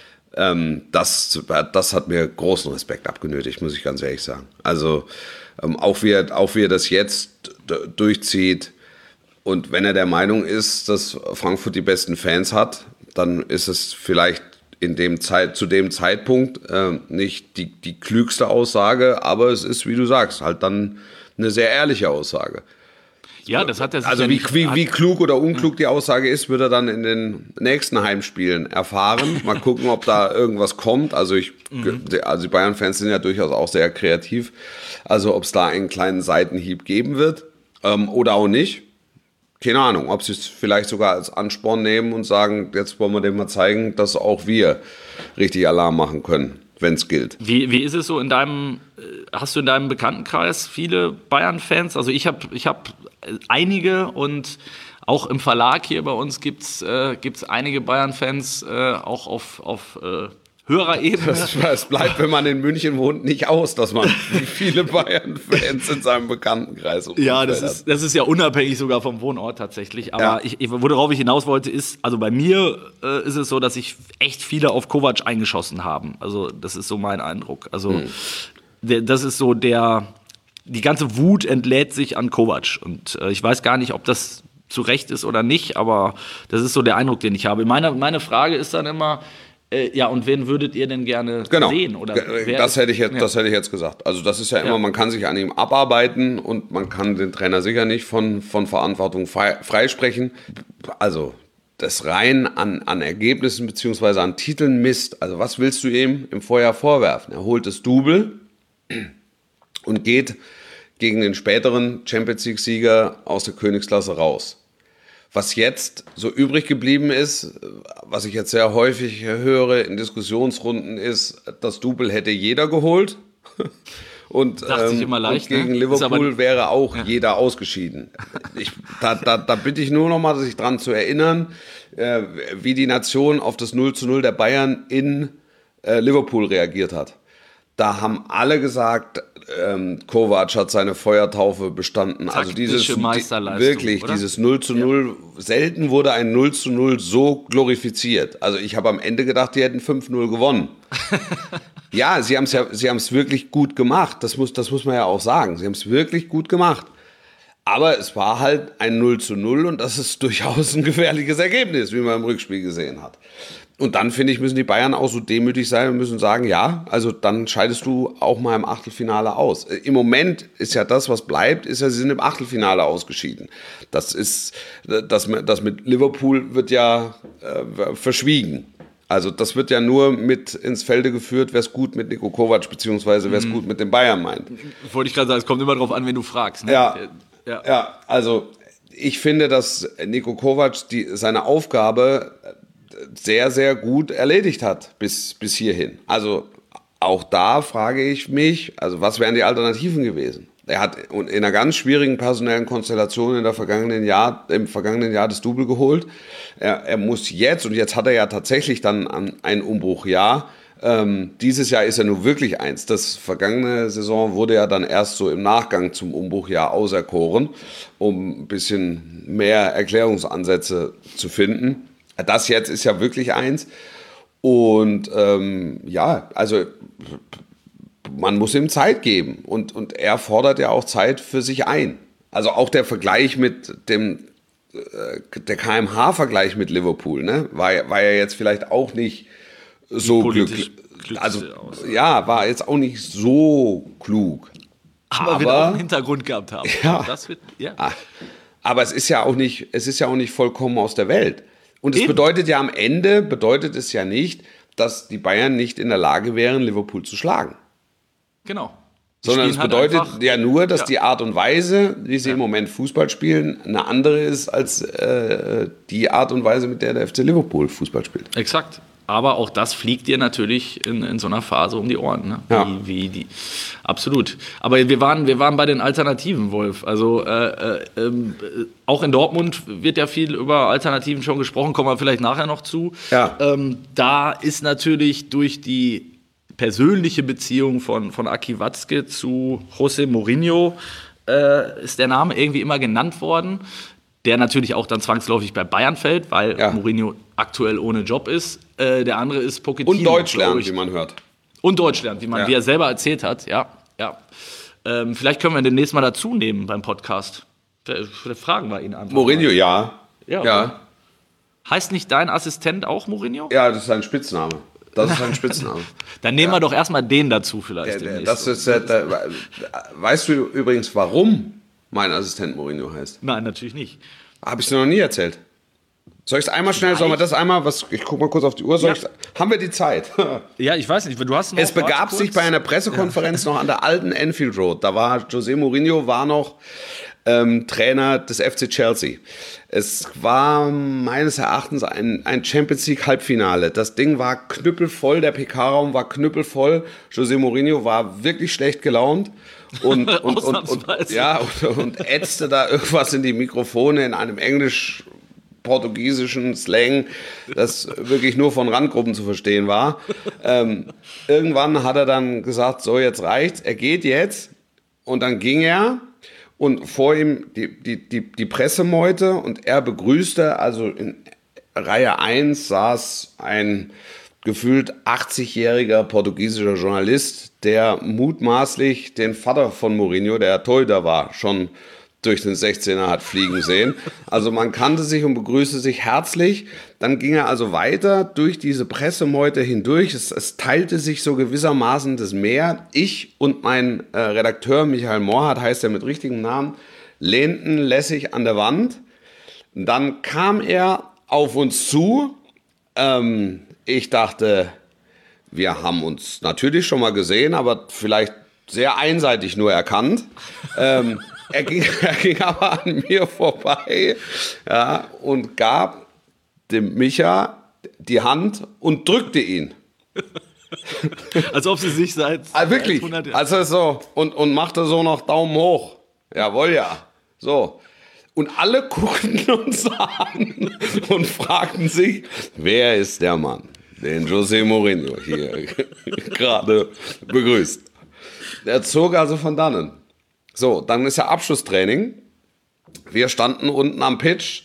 [SPEAKER 1] Ähm, das, das hat mir großen Respekt abgenötigt, muss ich ganz ehrlich sagen. Also ähm, auch, wie er, auch wie er das jetzt d- durchzieht und wenn er der Meinung ist, dass Frankfurt die besten Fans hat, dann ist es vielleicht in dem Zeit, zu dem Zeitpunkt äh, nicht die, die klügste Aussage, aber es ist, wie du sagst, halt dann eine sehr ehrliche Aussage.
[SPEAKER 2] Ja, das hat er sich
[SPEAKER 1] Also
[SPEAKER 2] ja
[SPEAKER 1] wie,
[SPEAKER 2] nicht,
[SPEAKER 1] wie, wie klug oder unklug die Aussage ist, wird er dann in den nächsten Heimspielen erfahren. Mal gucken, ob da irgendwas kommt. Also, ich, mhm. also die Bayern-Fans sind ja durchaus auch sehr kreativ. Also ob es da einen kleinen Seitenhieb geben wird ähm, oder auch nicht. Keine Ahnung, ob sie es vielleicht sogar als Ansporn nehmen und sagen, jetzt wollen wir dem mal zeigen, dass auch wir richtig Alarm machen können, wenn es gilt.
[SPEAKER 2] Wie, wie ist es so in deinem, hast du in deinem Bekanntenkreis viele Bayern-Fans? Also ich habe ich hab einige und auch im Verlag hier bei uns gibt es äh, gibt's einige Bayern-Fans, äh, auch auf, auf äh, höherer Ebene.
[SPEAKER 1] Es bleibt, wenn man in München wohnt, nicht aus, dass man viele Bayern-Fans in seinem Bekanntenkreis hat.
[SPEAKER 2] Ja, das ist, das ist ja unabhängig sogar vom Wohnort tatsächlich. Aber
[SPEAKER 1] ja.
[SPEAKER 2] ich, worauf ich hinaus wollte, ist, also bei mir äh, ist es so, dass sich echt viele auf Kovac eingeschossen haben. Also das ist so mein Eindruck. Also hm. der, das ist so der, die ganze Wut entlädt sich an Kovac. Und äh, ich weiß gar nicht, ob das zu Recht ist oder nicht, aber das ist so der Eindruck, den ich habe. Meine, meine Frage ist dann immer, Äh, ja, und wen würdet ihr denn gerne
[SPEAKER 1] genau.
[SPEAKER 2] sehen? Oder
[SPEAKER 1] das, hätte ich jetzt, ja. das hätte ich jetzt gesagt. Also das ist ja immer, ja. man kann sich an ihm abarbeiten und man kann den Trainer sicher nicht von, von Verantwortung frei, freisprechen. Also das rein an, an Ergebnissen bzw. an Titeln misst. Also was willst du ihm im Vorjahr vorwerfen? Er holt das Double und geht gegen den späteren Champions-League-Sieger aus der Königsklasse raus. Was jetzt so übrig geblieben ist, was ich jetzt sehr häufig höre in Diskussionsrunden, ist, das Double hätte jeder geholt. Und,
[SPEAKER 2] Sagt sich immer leicht,
[SPEAKER 1] und gegen
[SPEAKER 2] ne?
[SPEAKER 1] Liverpool
[SPEAKER 2] aber,
[SPEAKER 1] wäre auch
[SPEAKER 2] ja.
[SPEAKER 1] jeder ausgeschieden. Ich, da, da, da bitte ich nur noch mal, sich dran zu erinnern, äh, wie die Nation auf das null zu null der Bayern in äh, Liverpool reagiert hat. Da haben alle gesagt, ähm, Kovac hat seine Feuertaufe bestanden.
[SPEAKER 2] Taktische
[SPEAKER 1] also dieses
[SPEAKER 2] Meisterleistung,
[SPEAKER 1] wirklich,
[SPEAKER 2] oder?
[SPEAKER 1] dieses null zu null, ja. selten wurde ein null zu null so glorifiziert. Also ich habe am Ende gedacht, die hätten fünf null gewonnen. Ja, sie haben es ja, sie haben es wirklich gut gemacht. Das muss, das muss man ja auch sagen. Sie haben es wirklich gut gemacht. Aber es war halt ein null zu null und das ist durchaus ein gefährliches Ergebnis, wie man im Rückspiel gesehen hat. Und dann, finde ich, müssen die Bayern auch so demütig sein und müssen sagen, ja, also dann scheidest du auch mal im Achtelfinale aus. Im Moment ist ja das, was bleibt, ist ja, sie sind im Achtelfinale ausgeschieden. Das ist, das, das mit Liverpool wird ja äh, verschwiegen. Also das wird ja nur mit ins Felde geführt, wer es gut mit Niko Kovac beziehungsweise wer es mhm. gut mit den Bayern meint.
[SPEAKER 2] Wollte ich gerade sagen, es kommt immer darauf an, wen du fragst. Ne?
[SPEAKER 1] Ja,
[SPEAKER 2] ja.
[SPEAKER 1] ja, also ich finde, dass Niko Kovac die, seine Aufgabe sehr, sehr gut erledigt hat bis, bis hierhin. Also auch da frage ich mich, also was wären die Alternativen gewesen? Er hat in einer ganz schwierigen personellen Konstellation in der vergangenen Jahr, im vergangenen Jahr das Double geholt. Er, er muss jetzt, und jetzt hat er ja tatsächlich dann ein Umbruchjahr. Ähm, dieses Jahr ist ja nun wirklich eins. Das vergangene Saison wurde ja dann erst so im Nachgang zum Umbruchjahr auserkoren, um ein bisschen mehr Erklärungsansätze zu finden. Das jetzt ist ja wirklich eins. Und ähm, ja, also man muss ihm Zeit geben und, und er fordert ja auch Zeit für sich ein. Also auch der Vergleich mit dem, äh, der K M H-Vergleich mit Liverpool, ne, war, war ja jetzt vielleicht auch nicht so glücklich. Also ja, war jetzt auch nicht so klug.
[SPEAKER 2] Aber, aber wir auch einen Hintergrund gehabt haben.
[SPEAKER 1] Ja,
[SPEAKER 2] das wird, ja.
[SPEAKER 1] Aber es ist ja auch nicht, es ist ja auch nicht vollkommen aus der Welt. Und es Eben. bedeutet ja am Ende, bedeutet es ja nicht, dass die Bayern nicht in der Lage wären, Liverpool zu schlagen.
[SPEAKER 2] Genau.
[SPEAKER 1] Die Sondern es bedeutet halt einfach, ja nur, dass ja. die Art und Weise, wie sie ja. im Moment Fußball spielen, eine andere ist als äh, die Art und Weise, mit der der F C Liverpool Fußball spielt.
[SPEAKER 2] Exakt. Aber auch das fliegt dir natürlich in, in so einer Phase um die Ohren. Ne?
[SPEAKER 1] Ja.
[SPEAKER 2] Wie, wie die, absolut. Aber wir waren, wir waren bei den Alternativen, Wolf. Also äh, äh, äh, auch in Dortmund wird ja viel über Alternativen schon gesprochen, kommen wir vielleicht nachher noch zu.
[SPEAKER 1] Ja.
[SPEAKER 2] Ähm, da ist natürlich durch die persönliche Beziehung von, von Aki Watzke zu José Mourinho äh, ist der Name irgendwie immer genannt worden, der natürlich auch dann zwangsläufig bei Bayern fällt, weil ja. Mourinho aktuell ohne Job ist. Äh, der andere ist Pochettino.
[SPEAKER 1] Und Deutsch lernt, wie man hört.
[SPEAKER 2] Und Deutsch lernt, wie man, ja. wie er selber erzählt hat. Ja, ja. Ähm, vielleicht können wir ihn demnächst mal dazu nehmen beim Podcast. Vielleicht fragen wir ihn einfach.
[SPEAKER 1] Mourinho, mal. ja.
[SPEAKER 2] Ja, ja. Heißt nicht dein Assistent auch Mourinho?
[SPEAKER 1] Ja, das ist sein Spitzname. Das ist ein Spitzname.
[SPEAKER 2] Dann nehmen
[SPEAKER 1] ja.
[SPEAKER 2] wir doch erstmal den dazu vielleicht.
[SPEAKER 1] Ja, das ist, äh, da, weißt du übrigens, warum mein Assistent Mourinho heißt?
[SPEAKER 2] Nein, natürlich nicht.
[SPEAKER 1] Habe ich dir noch nie erzählt. Soll ich es einmal schnell, sollen wir das einmal, was, ich gucke mal kurz auf die Uhr, soll ja. ich, haben wir die Zeit?
[SPEAKER 2] Ja, ich weiß nicht, du hast noch
[SPEAKER 1] Es begab sich bei einer Pressekonferenz ja. noch an der alten Anfield Road, da war José Mourinho, war noch ähm, Trainer des F C Chelsea. Es war meines Erachtens ein, ein Champions League Halbfinale. Das Ding war knüppelvoll, der P K-Raum war knüppelvoll. José Mourinho war wirklich schlecht gelaunt und, und, und, und, ja, und, und ätzte da irgendwas in die Mikrofone in einem Englisch portugiesischen Slang, das wirklich nur von Randgruppen zu verstehen war. Ähm, irgendwann hat er dann gesagt, so jetzt reicht's, er geht jetzt. Und dann ging er und vor ihm die, die, die, die Pressemeute und er begrüßte, also in Reihe eins saß ein gefühlt achtzigjähriger portugiesischer Journalist, der mutmaßlich den Vater von Mourinho, der Torhüter war, schon durch den sechzehner hat fliegen sehen. Also man kannte sich und begrüßte sich herzlich. Dann ging er also weiter durch diese Pressemeute hindurch. Es, es teilte sich so gewissermaßen das Meer. Ich und mein äh, Redakteur Michael Morhardt, heißt er mit richtigem Namen, lehnten lässig an der Wand. Dann kam er auf uns zu. Ähm, ich dachte, wir haben uns natürlich schon mal gesehen, aber vielleicht sehr einseitig nur erkannt. Ähm, Er ging, er ging aber an mir vorbei, ja, und gab dem Micha die Hand und drückte ihn.
[SPEAKER 2] Als ob sie sich seit
[SPEAKER 1] ah, wirklich, hundert Jahren... Also so, und, und machte so noch Daumen hoch. Jawohl, ja. So. Und alle guckten uns an und fragten sich, wer ist der Mann, den José Mourinho hier gerade begrüßt. Der zog also von dannen. So, dann ist ja Abschlusstraining. Wir standen unten am Pitch.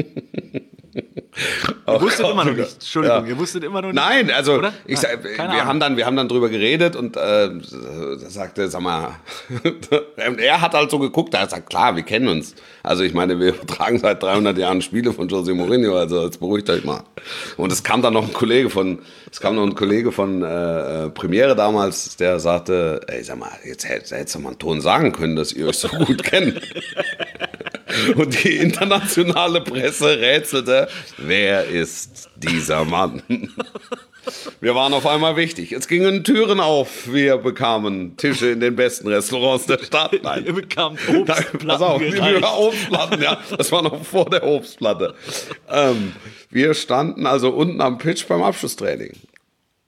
[SPEAKER 2] Ihr wusstet oh, immer noch nicht. Entschuldigung, ja. ihr wusstet immer noch nicht.
[SPEAKER 1] Nein, also
[SPEAKER 2] oder?
[SPEAKER 1] Ich,
[SPEAKER 2] Nein,
[SPEAKER 1] wir, haben dann, wir haben dann drüber geredet und äh, sagte, sag mal, und er hat halt so geguckt, er hat gesagt, klar, wir kennen uns. Also ich meine, wir tragen seit dreihundert Jahren Spiele von José Mourinho, also jetzt beruhigt euch mal. Und es kam dann noch ein Kollege von, es kam noch ein Kollege von äh, Premiere damals, der sagte, ey, sag mal, jetzt hättest du mal einen Ton sagen können, dass ihr euch so gut kennt. Und die internationale Presse rätselte, wer ist dieser Mann? Wir waren auf einmal wichtig. Es gingen Türen auf. Wir bekamen Tische in den besten Restaurants der Stadt. Nein.
[SPEAKER 2] Wir bekamen Obstplatten.
[SPEAKER 1] Pass auf, wir Obstplatten, ja. Das war noch vor der Obstplatte. Ähm, wir standen also unten am Pitch beim Abschlusstraining.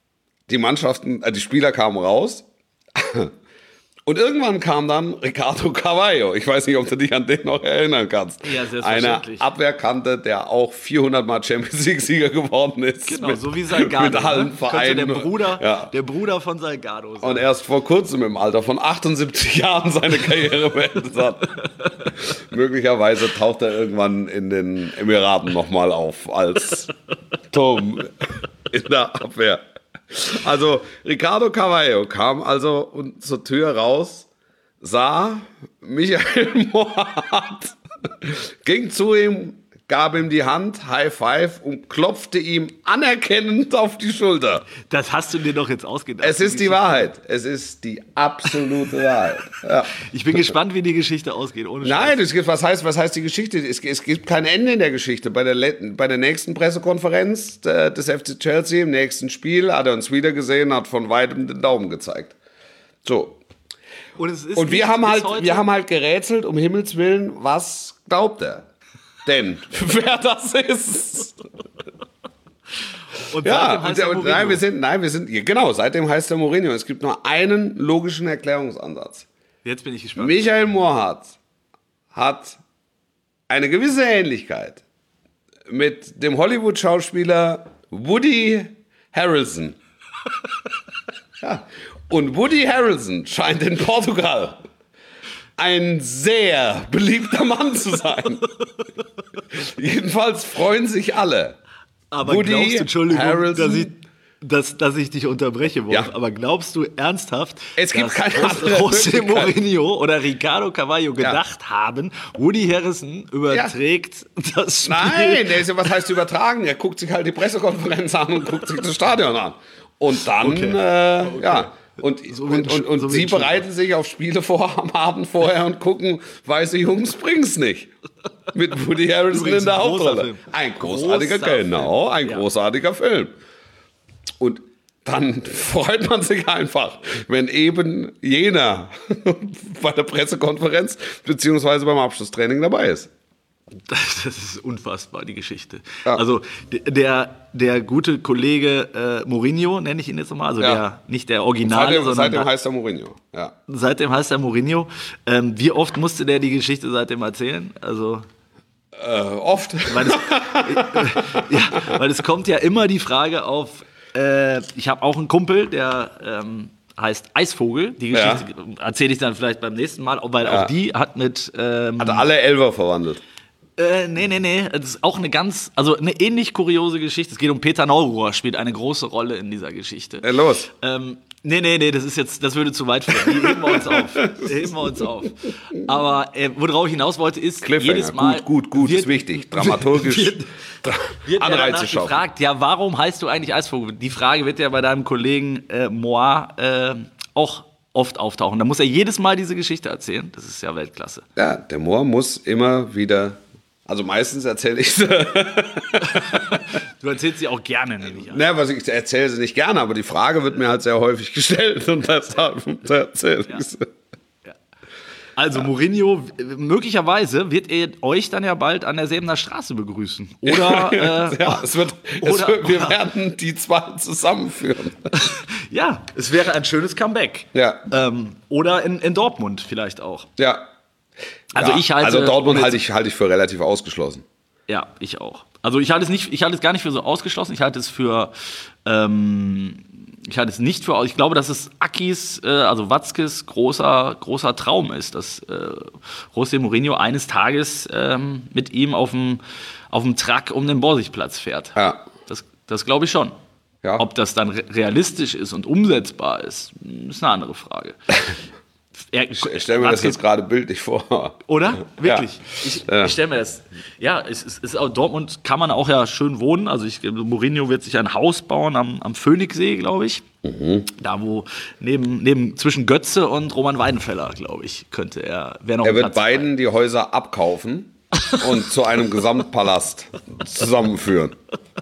[SPEAKER 1] die Mannschaften, äh, die Spieler kamen raus. Und irgendwann kam dann Ricardo Carvalho. Ich weiß nicht, ob du dich an den noch erinnern kannst.
[SPEAKER 2] Ja, selbstverständlich.
[SPEAKER 1] Eine Abwehrkante, der auch vierhundert Mal Champions League-Sieger geworden ist.
[SPEAKER 2] Genau,
[SPEAKER 1] mit,
[SPEAKER 2] so wie Salgado.
[SPEAKER 1] Mit allen
[SPEAKER 2] ne?
[SPEAKER 1] Vereinen.
[SPEAKER 2] Der Bruder,
[SPEAKER 1] ja.
[SPEAKER 2] der Bruder von Salgado.
[SPEAKER 1] Und erst vor kurzem im Alter von achtundsiebzig Jahren seine Karriere beendet hat. Möglicherweise taucht er irgendwann in den Emiraten nochmal auf als Tom in der Abwehr. Also Ricardo Carvalho kam also zur Tür raus, sah Michael Mohrhardt, ging zu ihm, gab ihm die Hand, High Five und klopfte ihm anerkennend auf die Schulter.
[SPEAKER 2] Das hast du dir doch jetzt ausgedacht.
[SPEAKER 1] Es ist die Wahrheit. Es ist die absolute Wahrheit. Ja.
[SPEAKER 2] Ich bin gespannt, wie die Geschichte ausgeht. Ohne
[SPEAKER 1] Nein, es gibt, was, heißt, was heißt die Geschichte? Es, es gibt kein Ende in der Geschichte. Bei der, bei der nächsten Pressekonferenz des F C Chelsea, im nächsten Spiel, hat er uns wieder gesehen, hat von weitem den Daumen gezeigt. So.
[SPEAKER 2] Und, es ist
[SPEAKER 1] Und wir,
[SPEAKER 2] nicht
[SPEAKER 1] haben halt,
[SPEAKER 2] heute-
[SPEAKER 1] wir haben halt gerätselt, um Himmels Willen, was glaubt er? Denn wer das ist.
[SPEAKER 2] Und
[SPEAKER 1] Ja,
[SPEAKER 2] seitdem heißt
[SPEAKER 1] und,
[SPEAKER 2] er
[SPEAKER 1] und,
[SPEAKER 2] Mourinho.
[SPEAKER 1] nein, wir sind, nein, wir sind, genau, seitdem heißt er Mourinho. Es gibt nur einen logischen Erklärungsansatz.
[SPEAKER 2] Jetzt bin ich gespannt.
[SPEAKER 1] Michael Mohrhardt hat eine gewisse Ähnlichkeit mit dem Hollywood-Schauspieler Woody Harrelson. Ja. Und Woody Harrelson scheint in Portugal ein sehr beliebter Mann zu sein. Jedenfalls freuen sich alle.
[SPEAKER 2] Aber
[SPEAKER 1] Woody
[SPEAKER 2] glaubst du, Entschuldigung,
[SPEAKER 1] Harrelson-
[SPEAKER 2] dass ich, dass, dass ich dich unterbreche, Wolf,
[SPEAKER 1] Ja.
[SPEAKER 2] aber glaubst du ernsthaft,
[SPEAKER 1] Es gibt
[SPEAKER 2] dass
[SPEAKER 1] keine
[SPEAKER 2] José
[SPEAKER 1] andere
[SPEAKER 2] José
[SPEAKER 1] Möglichkeit.
[SPEAKER 2] Mourinho oder Ricardo Carvalho gedacht haben, Woody Harrelson überträgt das Spiel?
[SPEAKER 1] Nein, der ist ja, was heißt übertragen? Er guckt sich halt die Pressekonferenz an und guckt sich das Stadion an. Und dann,
[SPEAKER 2] Okay.
[SPEAKER 1] äh, ja. Und,
[SPEAKER 2] So wie
[SPEAKER 1] und,
[SPEAKER 2] ein-
[SPEAKER 1] und, und
[SPEAKER 2] so wie
[SPEAKER 1] sie
[SPEAKER 2] ein Schuh.
[SPEAKER 1] bereiten sich auf Spiele vor am Abend vorher und gucken, weiße Jungs bring's nicht. Mit Woody Harrelson
[SPEAKER 2] Übrigens
[SPEAKER 1] in der
[SPEAKER 2] ein großer
[SPEAKER 1] Hauptrolle.
[SPEAKER 2] Film.
[SPEAKER 1] Ein großartiger,
[SPEAKER 2] Großer
[SPEAKER 1] genau, ein
[SPEAKER 2] Film. Ja.
[SPEAKER 1] großartiger Film. Und dann freut man sich einfach, wenn eben jener bei der Pressekonferenz beziehungsweise beim Abschlusstraining dabei ist.
[SPEAKER 2] Das ist unfassbar, die Geschichte.
[SPEAKER 1] Ja.
[SPEAKER 2] Also d- der, der gute Kollege äh, Mourinho, nenne ich ihn jetzt nochmal, also
[SPEAKER 1] Ja.
[SPEAKER 2] der, nicht der Originale,
[SPEAKER 1] Seitdem,
[SPEAKER 2] sondern
[SPEAKER 1] seitdem
[SPEAKER 2] da-
[SPEAKER 1] heißt er Mourinho. Ja.
[SPEAKER 2] seitdem heißt er Mourinho. Ähm, wie oft musste der die Geschichte seitdem erzählen? Also,
[SPEAKER 1] Äh, oft.
[SPEAKER 2] weil es, ja, weil es kommt ja immer die Frage auf, äh, ich habe auch einen Kumpel, der ähm, heißt Eisvogel. Die Geschichte erzähle ich dann vielleicht beim nächsten Mal, weil
[SPEAKER 1] Ja.
[SPEAKER 2] auch die hat mit... Ähm,
[SPEAKER 1] Hat alle Elfer verwandelt.
[SPEAKER 2] Äh, nee, nee, nee. Das ist auch eine ganz, also eine ähnlich kuriose Geschichte. Es geht um Peter Neururer, spielt eine große Rolle in dieser Geschichte.
[SPEAKER 1] Äh, los.
[SPEAKER 2] Ähm, nee, nee, nee, das ist jetzt, das würde zu weit führen. Die heben wir uns auf. Die heben wir uns auf. Aber äh, worauf ich hinaus wollte, ist,
[SPEAKER 1] Cliffhanger.
[SPEAKER 2] jedes Mal.
[SPEAKER 1] Gut, gut, gut,
[SPEAKER 2] wird,
[SPEAKER 1] ist wichtig. Dramaturgisch.
[SPEAKER 2] Wird,
[SPEAKER 1] Dra-
[SPEAKER 2] wird er
[SPEAKER 1] Anreize
[SPEAKER 2] danach
[SPEAKER 1] schaffen.
[SPEAKER 2] gefragt, ja, warum heißt du eigentlich Eisvogel? Die Frage wird ja bei deinem Kollegen äh, Moir äh, auch oft auftauchen. Da muss er jedes Mal diese Geschichte erzählen. Das ist ja Weltklasse.
[SPEAKER 1] Ja, der Mohr muss immer wieder. Also meistens erzähle ich sie.
[SPEAKER 2] Du erzählst sie auch gerne, nehme ich an.
[SPEAKER 1] Naja, was ich erzähle sie nicht gerne, aber die Frage wird mir halt sehr häufig gestellt und deshalb erzähle ich sie.
[SPEAKER 2] Also Mourinho, möglicherweise wird er euch dann ja bald an der Säbener Straße begrüßen. Oder, äh,
[SPEAKER 1] Ja, es wird, es
[SPEAKER 2] oder-
[SPEAKER 1] wird, wir
[SPEAKER 2] oder-
[SPEAKER 1] werden die zwei zusammenführen.
[SPEAKER 2] ja, es wäre ein schönes Comeback.
[SPEAKER 1] Ja.
[SPEAKER 2] Ähm, oder in, in Dortmund vielleicht auch.
[SPEAKER 1] Ja.
[SPEAKER 2] Also
[SPEAKER 1] ja,
[SPEAKER 2] ich halte...
[SPEAKER 1] Also Dortmund
[SPEAKER 2] um
[SPEAKER 1] halte
[SPEAKER 2] jetzt-
[SPEAKER 1] ich, halte ich für relativ ausgeschlossen.
[SPEAKER 2] Ja, ich auch. Also ich halte es nicht, ich halte es gar nicht für so ausgeschlossen. Ich halte es für, ähm, ich halte es nicht für, ich glaube, dass es Akis, äh, also Watzkes großer, großer Traum ist, dass äh, José Mourinho eines Tages ähm, mit ihm auf dem, auf dem Truck um den Borsigplatz fährt.
[SPEAKER 1] Ja.
[SPEAKER 2] Das, das glaube ich schon.
[SPEAKER 1] Ja.
[SPEAKER 2] Ob das dann re- realistisch ist und umsetzbar ist, ist eine andere Frage. Er,
[SPEAKER 1] Ich stelle mir das
[SPEAKER 2] Watzke-
[SPEAKER 1] jetzt gerade bildlich vor.
[SPEAKER 2] oder? Wirklich?
[SPEAKER 1] Ja.
[SPEAKER 2] Ich,
[SPEAKER 1] Ja.
[SPEAKER 2] ich stelle mir das. Ja, es ist, es ist auch, Dortmund kann man auch ja schön wohnen. Also ich, Mourinho wird sich ein Haus bauen am, am Phoenixsee, glaube ich.
[SPEAKER 1] Mhm.
[SPEAKER 2] Da wo neben, neben zwischen Götze und Roman Weidenfeller, glaube ich, könnte er. Wäre noch
[SPEAKER 1] Er
[SPEAKER 2] ein
[SPEAKER 1] wird
[SPEAKER 2] Platz frei.
[SPEAKER 1] beiden die Häuser abkaufen und zu einem Gesamtpalast zusammenführen.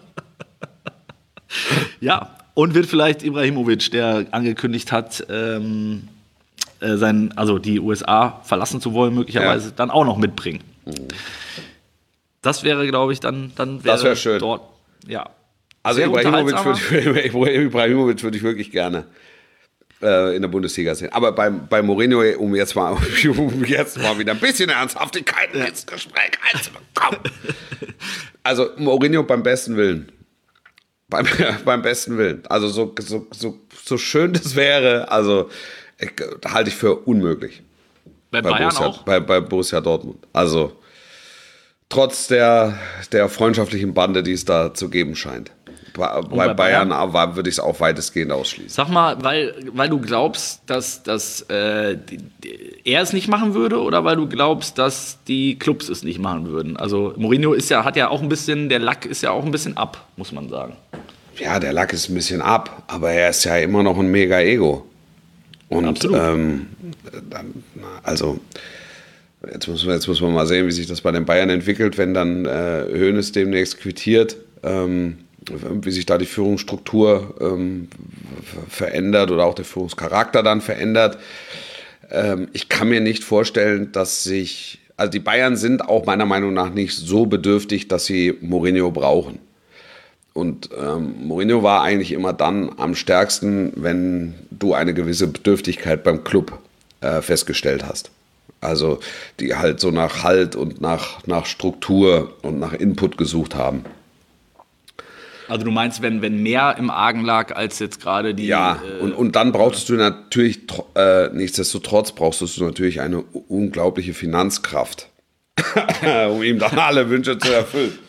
[SPEAKER 2] Ja, und wird vielleicht Ibrahimovic, der angekündigt hat, ähm, äh, sein, also die U S A verlassen zu wollen, möglicherweise
[SPEAKER 1] Ja.
[SPEAKER 2] dann auch noch mitbringen. Das wäre, glaube ich, dann, dann wäre
[SPEAKER 1] Das wär schön.
[SPEAKER 2] dort. Ja.
[SPEAKER 1] Also Ibrahimovic würde Ibrahimovic würde ich wirklich gerne äh, in der Bundesliga sehen. Aber bei, bei Mourinho, um jetzt mal, um jetzt mal wieder ein bisschen Ernsthaftigkeit ins Gespräch einzubekommen. Also Mourinho beim besten Willen. Beim, beim besten Willen. Also so, so, so, so schön das wäre, also ich, halte ich für unmöglich.
[SPEAKER 2] Bei, bei Bayern
[SPEAKER 1] Borussia,
[SPEAKER 2] auch?
[SPEAKER 1] Bei, bei Borussia Dortmund. Also trotz der, der freundschaftlichen Bande, die es da zu geben scheint. Bei, bei, bei Bayern, Bayern würde ich es auch weitestgehend ausschließen.
[SPEAKER 2] Sag mal, weil, weil du glaubst, dass, dass äh, die, die, er es nicht machen würde oder weil du glaubst, dass die Clubs es nicht machen würden? Also Mourinho ist ja, hat ja auch ein bisschen, der Lack ist ja auch ein bisschen ab, muss man sagen.
[SPEAKER 1] Ja, der Lack ist ein bisschen ab, aber er ist ja immer noch ein Mega-Ego. Und
[SPEAKER 2] Absolut.
[SPEAKER 1] Ähm, also jetzt muss, man, jetzt muss man mal sehen, wie sich das bei den Bayern entwickelt, wenn dann äh, Hoeneß demnächst quittiert. Ähm, wie sich da die Führungsstruktur ähm, verändert oder auch der Führungscharakter dann verändert. Ähm, ich kann mir nicht vorstellen, dass sich, also die Bayern sind auch meiner Meinung nach nicht so bedürftig, dass sie Mourinho brauchen. Und ähm, Mourinho war eigentlich immer dann am stärksten, wenn du eine gewisse Bedürftigkeit beim Club äh, festgestellt hast. Also die halt so nach Halt und nach, nach Struktur und nach Input gesucht haben.
[SPEAKER 2] Also du meinst, wenn, wenn mehr im Argen lag, als jetzt gerade die...
[SPEAKER 1] Ja, äh, und, und dann brauchtest du natürlich, äh, nichtsdestotrotz brauchst du natürlich eine unglaubliche Finanzkraft, um ihm dann alle Wünsche zu erfüllen.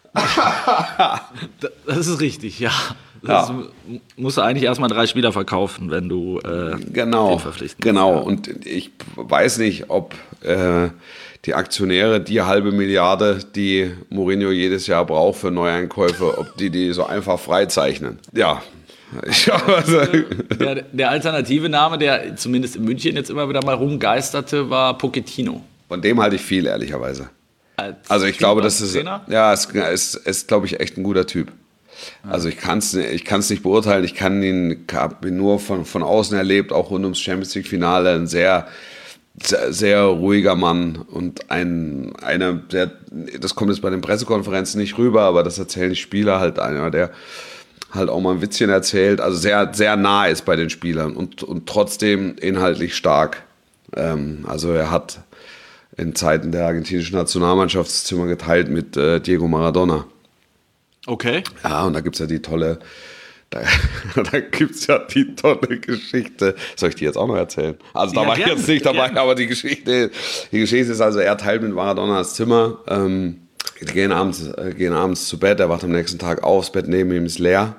[SPEAKER 2] Das ist richtig, ja. Das ja. musst du eigentlich erstmal drei Spieler verkaufen, wenn du äh,
[SPEAKER 1] genau,
[SPEAKER 2] den verpflichten
[SPEAKER 1] Genau,
[SPEAKER 2] ja.
[SPEAKER 1] Und ich weiß nicht, ob äh, die Aktionäre die halbe Milliarde, die Mourinho jedes Jahr braucht für Neueinkäufe, ob die die so einfach freizeichnen. Ja. Ich, also
[SPEAKER 2] der, der alternative Name, der zumindest in München jetzt immer wieder mal rumgeisterte, war Pochettino.
[SPEAKER 1] Von dem halte ich viel, ehrlicherweise.
[SPEAKER 2] Als
[SPEAKER 1] also ich glaube, das ist,
[SPEAKER 2] Trainer?
[SPEAKER 1] ja, es ist, ist glaube ich, echt ein guter Typ. Also ich kann es ich kann's nicht beurteilen, ich kann ihn, habe ihn nur von, von außen erlebt, auch rund ums Champions League Finale, ein sehr, sehr, sehr ruhiger Mann und ein, einer, der, das kommt jetzt bei den Pressekonferenzen nicht rüber, aber das erzählen die Spieler halt, einer, der halt auch mal ein Witzchen erzählt, also sehr, sehr nah ist bei den Spielern und, und trotzdem inhaltlich stark. Ähm, also er hat in Zeiten der argentinischen Nationalmannschaft das Zimmer geteilt mit äh, Diego Maradona.
[SPEAKER 2] Okay.
[SPEAKER 1] Ja, und da gibt es ja die tolle, da, da gibt's ja die tolle Geschichte. Soll ich die jetzt auch noch erzählen? Also da
[SPEAKER 2] ja,
[SPEAKER 1] war
[SPEAKER 2] gerne,
[SPEAKER 1] ich jetzt nicht dabei,
[SPEAKER 2] gerne.
[SPEAKER 1] aber die Geschichte, die Geschichte ist also, er teilt mit Maradona das Zimmer, ähm, die gehen abends, äh, gehen abends zu Bett, er wacht am nächsten Tag auf, das Bett neben ihm ist leer.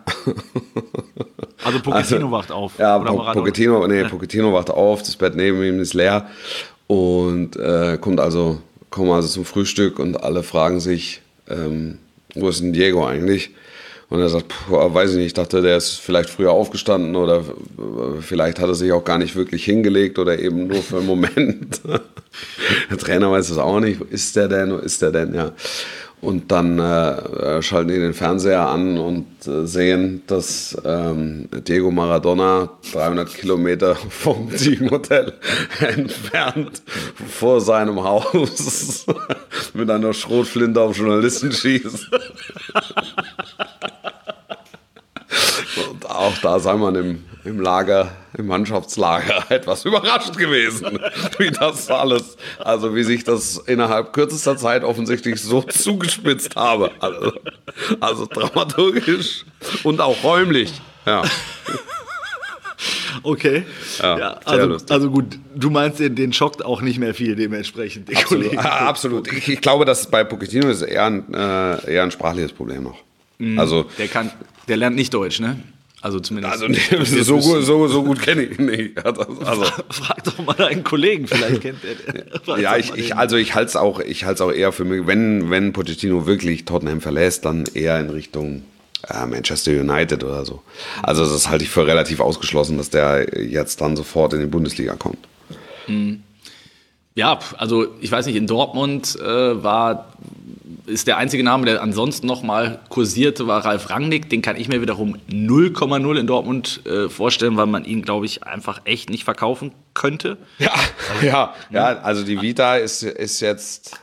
[SPEAKER 2] Also Pochettino also, wacht auf?
[SPEAKER 1] Ja, oder po- Pochettino, nee, Pochettino wacht auf, das Bett neben ihm ist leer und äh, kommt also, kommen also zum Frühstück und alle fragen sich, ähm, wo ist denn Diego eigentlich? Und er sagt, pff, weiß ich nicht, ich dachte, der ist vielleicht früher aufgestanden oder vielleicht hat er sich auch gar nicht wirklich hingelegt oder eben nur für einen Moment. Der Trainer weiß es auch nicht, wo ist der denn, wo ist der denn, ja. Und dann äh, schalten die den Fernseher an und äh, sehen, dass ähm, Diego Maradona dreihundert Kilometer vom Teamhotel entfernt vor seinem Haus mit einer Schrotflinte auf Journalisten schießt. Und auch da sei man im, im Lager, im Mannschaftslager etwas überrascht gewesen, wie das alles, also wie sich das innerhalb kürzester Zeit offensichtlich so zugespitzt habe. Also, also dramaturgisch und auch räumlich. Ja.
[SPEAKER 2] Okay.
[SPEAKER 1] Ja,
[SPEAKER 2] ja, also, also gut, du meinst, den, den schockt auch nicht mehr viel dementsprechend.
[SPEAKER 1] Absolut. Ah, absolut. Ich, ich glaube, dass bei Pochettino ist eher ein, äh, eher ein sprachliches Problem noch.
[SPEAKER 2] Mhm.
[SPEAKER 1] Also,
[SPEAKER 2] der, kann, der lernt nicht Deutsch, ne? Also zumindest.
[SPEAKER 1] Also nee, so, gut, so, so gut kenne ich ihn nicht. Also,
[SPEAKER 2] frag doch mal deinen Kollegen, vielleicht kennt er.
[SPEAKER 1] Ja, ich, ich, also ich halte es auch, auch eher für mich, wenn, wenn Pochettino wirklich Tottenham verlässt, dann eher in Richtung äh, Manchester United oder so. Also das halte ich für relativ ausgeschlossen, dass der jetzt dann sofort in die Bundesliga kommt.
[SPEAKER 2] Mhm. Ja, also ich weiß nicht, in Dortmund äh, war... ist der einzige Name, der ansonsten noch mal kursierte, war Ralf Rangnick. Den kann ich mir wiederum null Komma null in Dortmund äh, vorstellen, weil man ihn, glaube ich, einfach echt nicht verkaufen könnte.
[SPEAKER 1] Ja, ja, ja, also die Vita ist, ist jetzt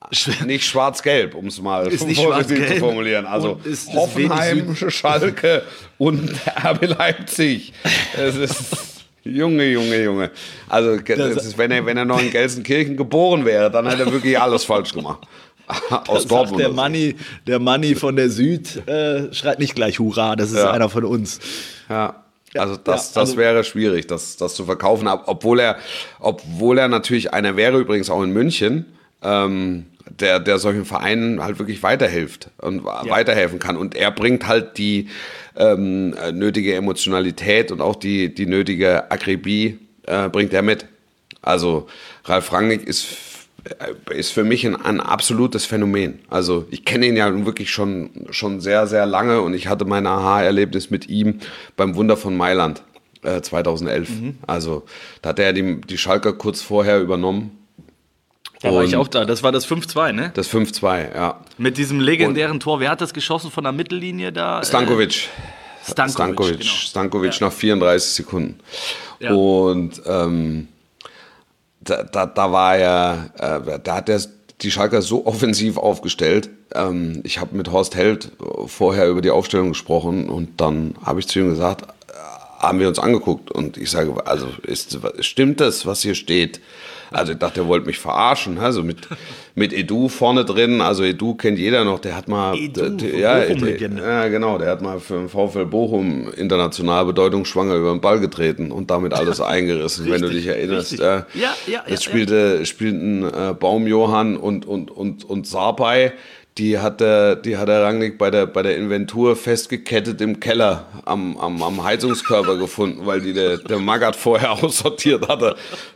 [SPEAKER 1] nicht schwarz-gelb, um es mal
[SPEAKER 2] Ist nicht
[SPEAKER 1] vorsichtig
[SPEAKER 2] schwarz-gelb
[SPEAKER 1] zu formulieren. Also
[SPEAKER 2] und ist- ist
[SPEAKER 1] Hoffenheim,
[SPEAKER 2] wenig
[SPEAKER 1] Schalke und R B Leipzig. Es ist Junge, Junge, Junge. Also das ist, wenn er, wenn er noch in Gelsenkirchen geboren wäre, dann hätte er wirklich alles falsch gemacht. Aus
[SPEAKER 2] Sagt
[SPEAKER 1] Dortmund.
[SPEAKER 2] der
[SPEAKER 1] oder so.
[SPEAKER 2] Manni, der Manni von der Süd äh, schreit nicht gleich Hurra, das ist
[SPEAKER 1] Ja.
[SPEAKER 2] einer von uns.
[SPEAKER 1] Ja, also das,
[SPEAKER 2] ja,
[SPEAKER 1] das
[SPEAKER 2] also-
[SPEAKER 1] wäre schwierig, das, das zu verkaufen. Ob- Obwohl er, obwohl er natürlich einer wäre, übrigens auch in München, ähm, der, der solchen Vereinen halt wirklich weiterhilft und weiterhelfen kann. Und er bringt halt die ähm, nötige Emotionalität und auch die, die nötige Akribie äh, bringt er mit. Also Ralf Rangnick ist ist für mich ein, ein absolutes Phänomen. Also ich kenne ihn ja wirklich schon, schon sehr, sehr lange und ich hatte mein Aha-Erlebnis mit ihm beim Wunder von Mailand äh, zweitausendelf. Mhm. Also da hat er die, die Schalker kurz vorher übernommen.
[SPEAKER 2] Da war ich auch da, das war das fünf zwei, ne?
[SPEAKER 1] Das fünf zwei, ja.
[SPEAKER 2] Mit diesem legendären Tor, wer hat das geschossen von der Mittellinie da?
[SPEAKER 1] Stankovic.
[SPEAKER 2] Äh, Stankovic,
[SPEAKER 1] Stankovic,
[SPEAKER 2] genau.
[SPEAKER 1] Stankovic
[SPEAKER 2] Ja.
[SPEAKER 1] nach vierunddreißig Sekunden.
[SPEAKER 2] Ja.
[SPEAKER 1] Und ähm, da, da, da war er, äh, da hat er die Schalker so offensiv aufgestellt. Ähm, ich habe mit Horst Held vorher über die Aufstellung gesprochen und dann habe ich zu ihm gesagt, äh, haben wir uns angeguckt und ich sage, also ist, stimmt das, was hier steht? Also ich dachte, er wollte mich verarschen, also mit, mit Edu vorne drin, also Edu kennt jeder noch, der hat mal,
[SPEAKER 2] Edu,
[SPEAKER 1] der, ja, der,
[SPEAKER 2] Bochum-Legende.
[SPEAKER 1] ja genau, der hat mal für den VfL Bochum international bedeutungsschwanger über den Ball getreten und damit alles eingerissen, wenn du dich erinnerst.
[SPEAKER 2] richtig.
[SPEAKER 1] Äh,
[SPEAKER 2] Ja, ja,
[SPEAKER 1] Es
[SPEAKER 2] ja,
[SPEAKER 1] spielte, spielten äh, Baumjohann und, und, und, und Sarpay. Die hat der, die hat der Rangnick bei der, bei der Inventur festgekettet im Keller am, am, am Heizungskörper gefunden, weil die der, der Magath vorher aussortiert hatte.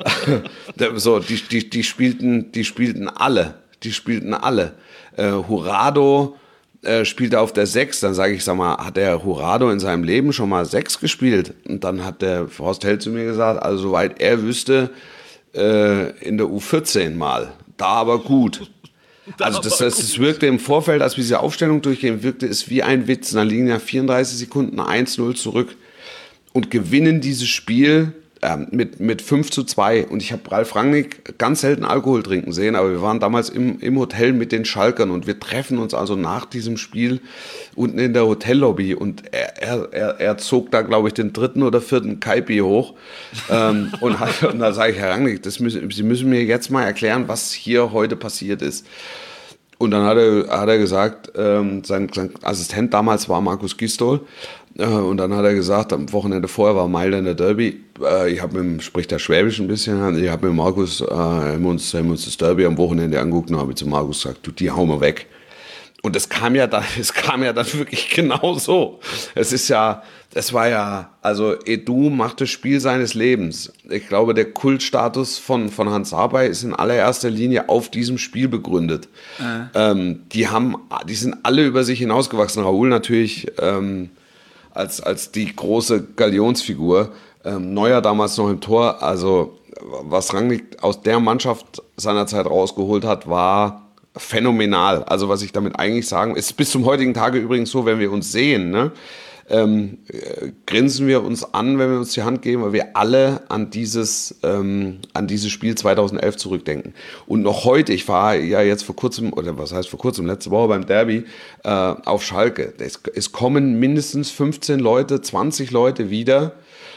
[SPEAKER 1] So, die, die, die spielten, die spielten alle. Die spielten alle. Äh, Jurado äh, spielte auf der sechs. Dann sage ich, sag mal, hat der Jurado in seinem Leben schon mal sechs gespielt? Und dann hat der Horst Held zu mir gesagt, also soweit er wüsste, äh, in der U vierzehn mal. Da aber gut. Also das, das, das wirkte im Vorfeld, als wir diese Aufstellung durchgehen, wirkte es wie ein Witz. Und dann liegen ja vierunddreißig Sekunden eins null zurück und gewinnen dieses Spiel ähm, mit, mit fünf zu zwei. Und ich habe Ralf Rangnick ganz selten Alkohol trinken sehen, aber wir waren damals im, im Hotel mit den Schalkern und wir treffen uns also nach diesem Spiel unten in der Hotellobby und er, er, er, er zog da, glaube ich, den dritten oder vierten Kaipi hoch. ähm, und, hat, und da sage ich, Herr Rangnick, das müssen, Sie müssen mir jetzt mal erklären, was hier heute passiert ist. Und dann hat er, hat er gesagt, ähm, sein, sein Assistent damals war Markus Gistol, äh, und dann hat er gesagt, am Wochenende vorher war Mailänder Derby, äh, ich habe mit, spricht der Schwäbisch ein bisschen, ich habe mit Markus, äh, haben, uns, haben uns das Derby am Wochenende angeguckt und habe ich zu Markus gesagt, du, die hauen wir weg. Und es kam ja dann, es kam ja dann wirklich genau so. Es ist ja, es war ja, also Edu macht das Spiel seines Lebens. Ich glaube, der Kultstatus von, von Hans Sarpay ist in allererster Linie auf diesem Spiel begründet. Äh. Ähm, die haben, die sind alle über sich hinausgewachsen. Raoul natürlich ähm, als, als die große Galionsfigur. Ähm, Neuer damals noch im Tor. Also was Rangnick aus der Mannschaft seinerzeit rausgeholt hat, war phänomenal. Also was ich damit eigentlich sagen, ist bis zum heutigen Tage übrigens so, wenn wir uns sehen, ne, ähm, äh, grinsen wir uns an, wenn wir uns die Hand geben, weil wir alle an dieses, ähm, an dieses Spiel zweitausendelf zurückdenken. Und noch heute, ich war ja jetzt vor kurzem, oder was heißt vor kurzem, letzte Woche beim Derby äh, auf Schalke. Es, es kommen mindestens fünfzehn Leute, zwanzig Leute wieder,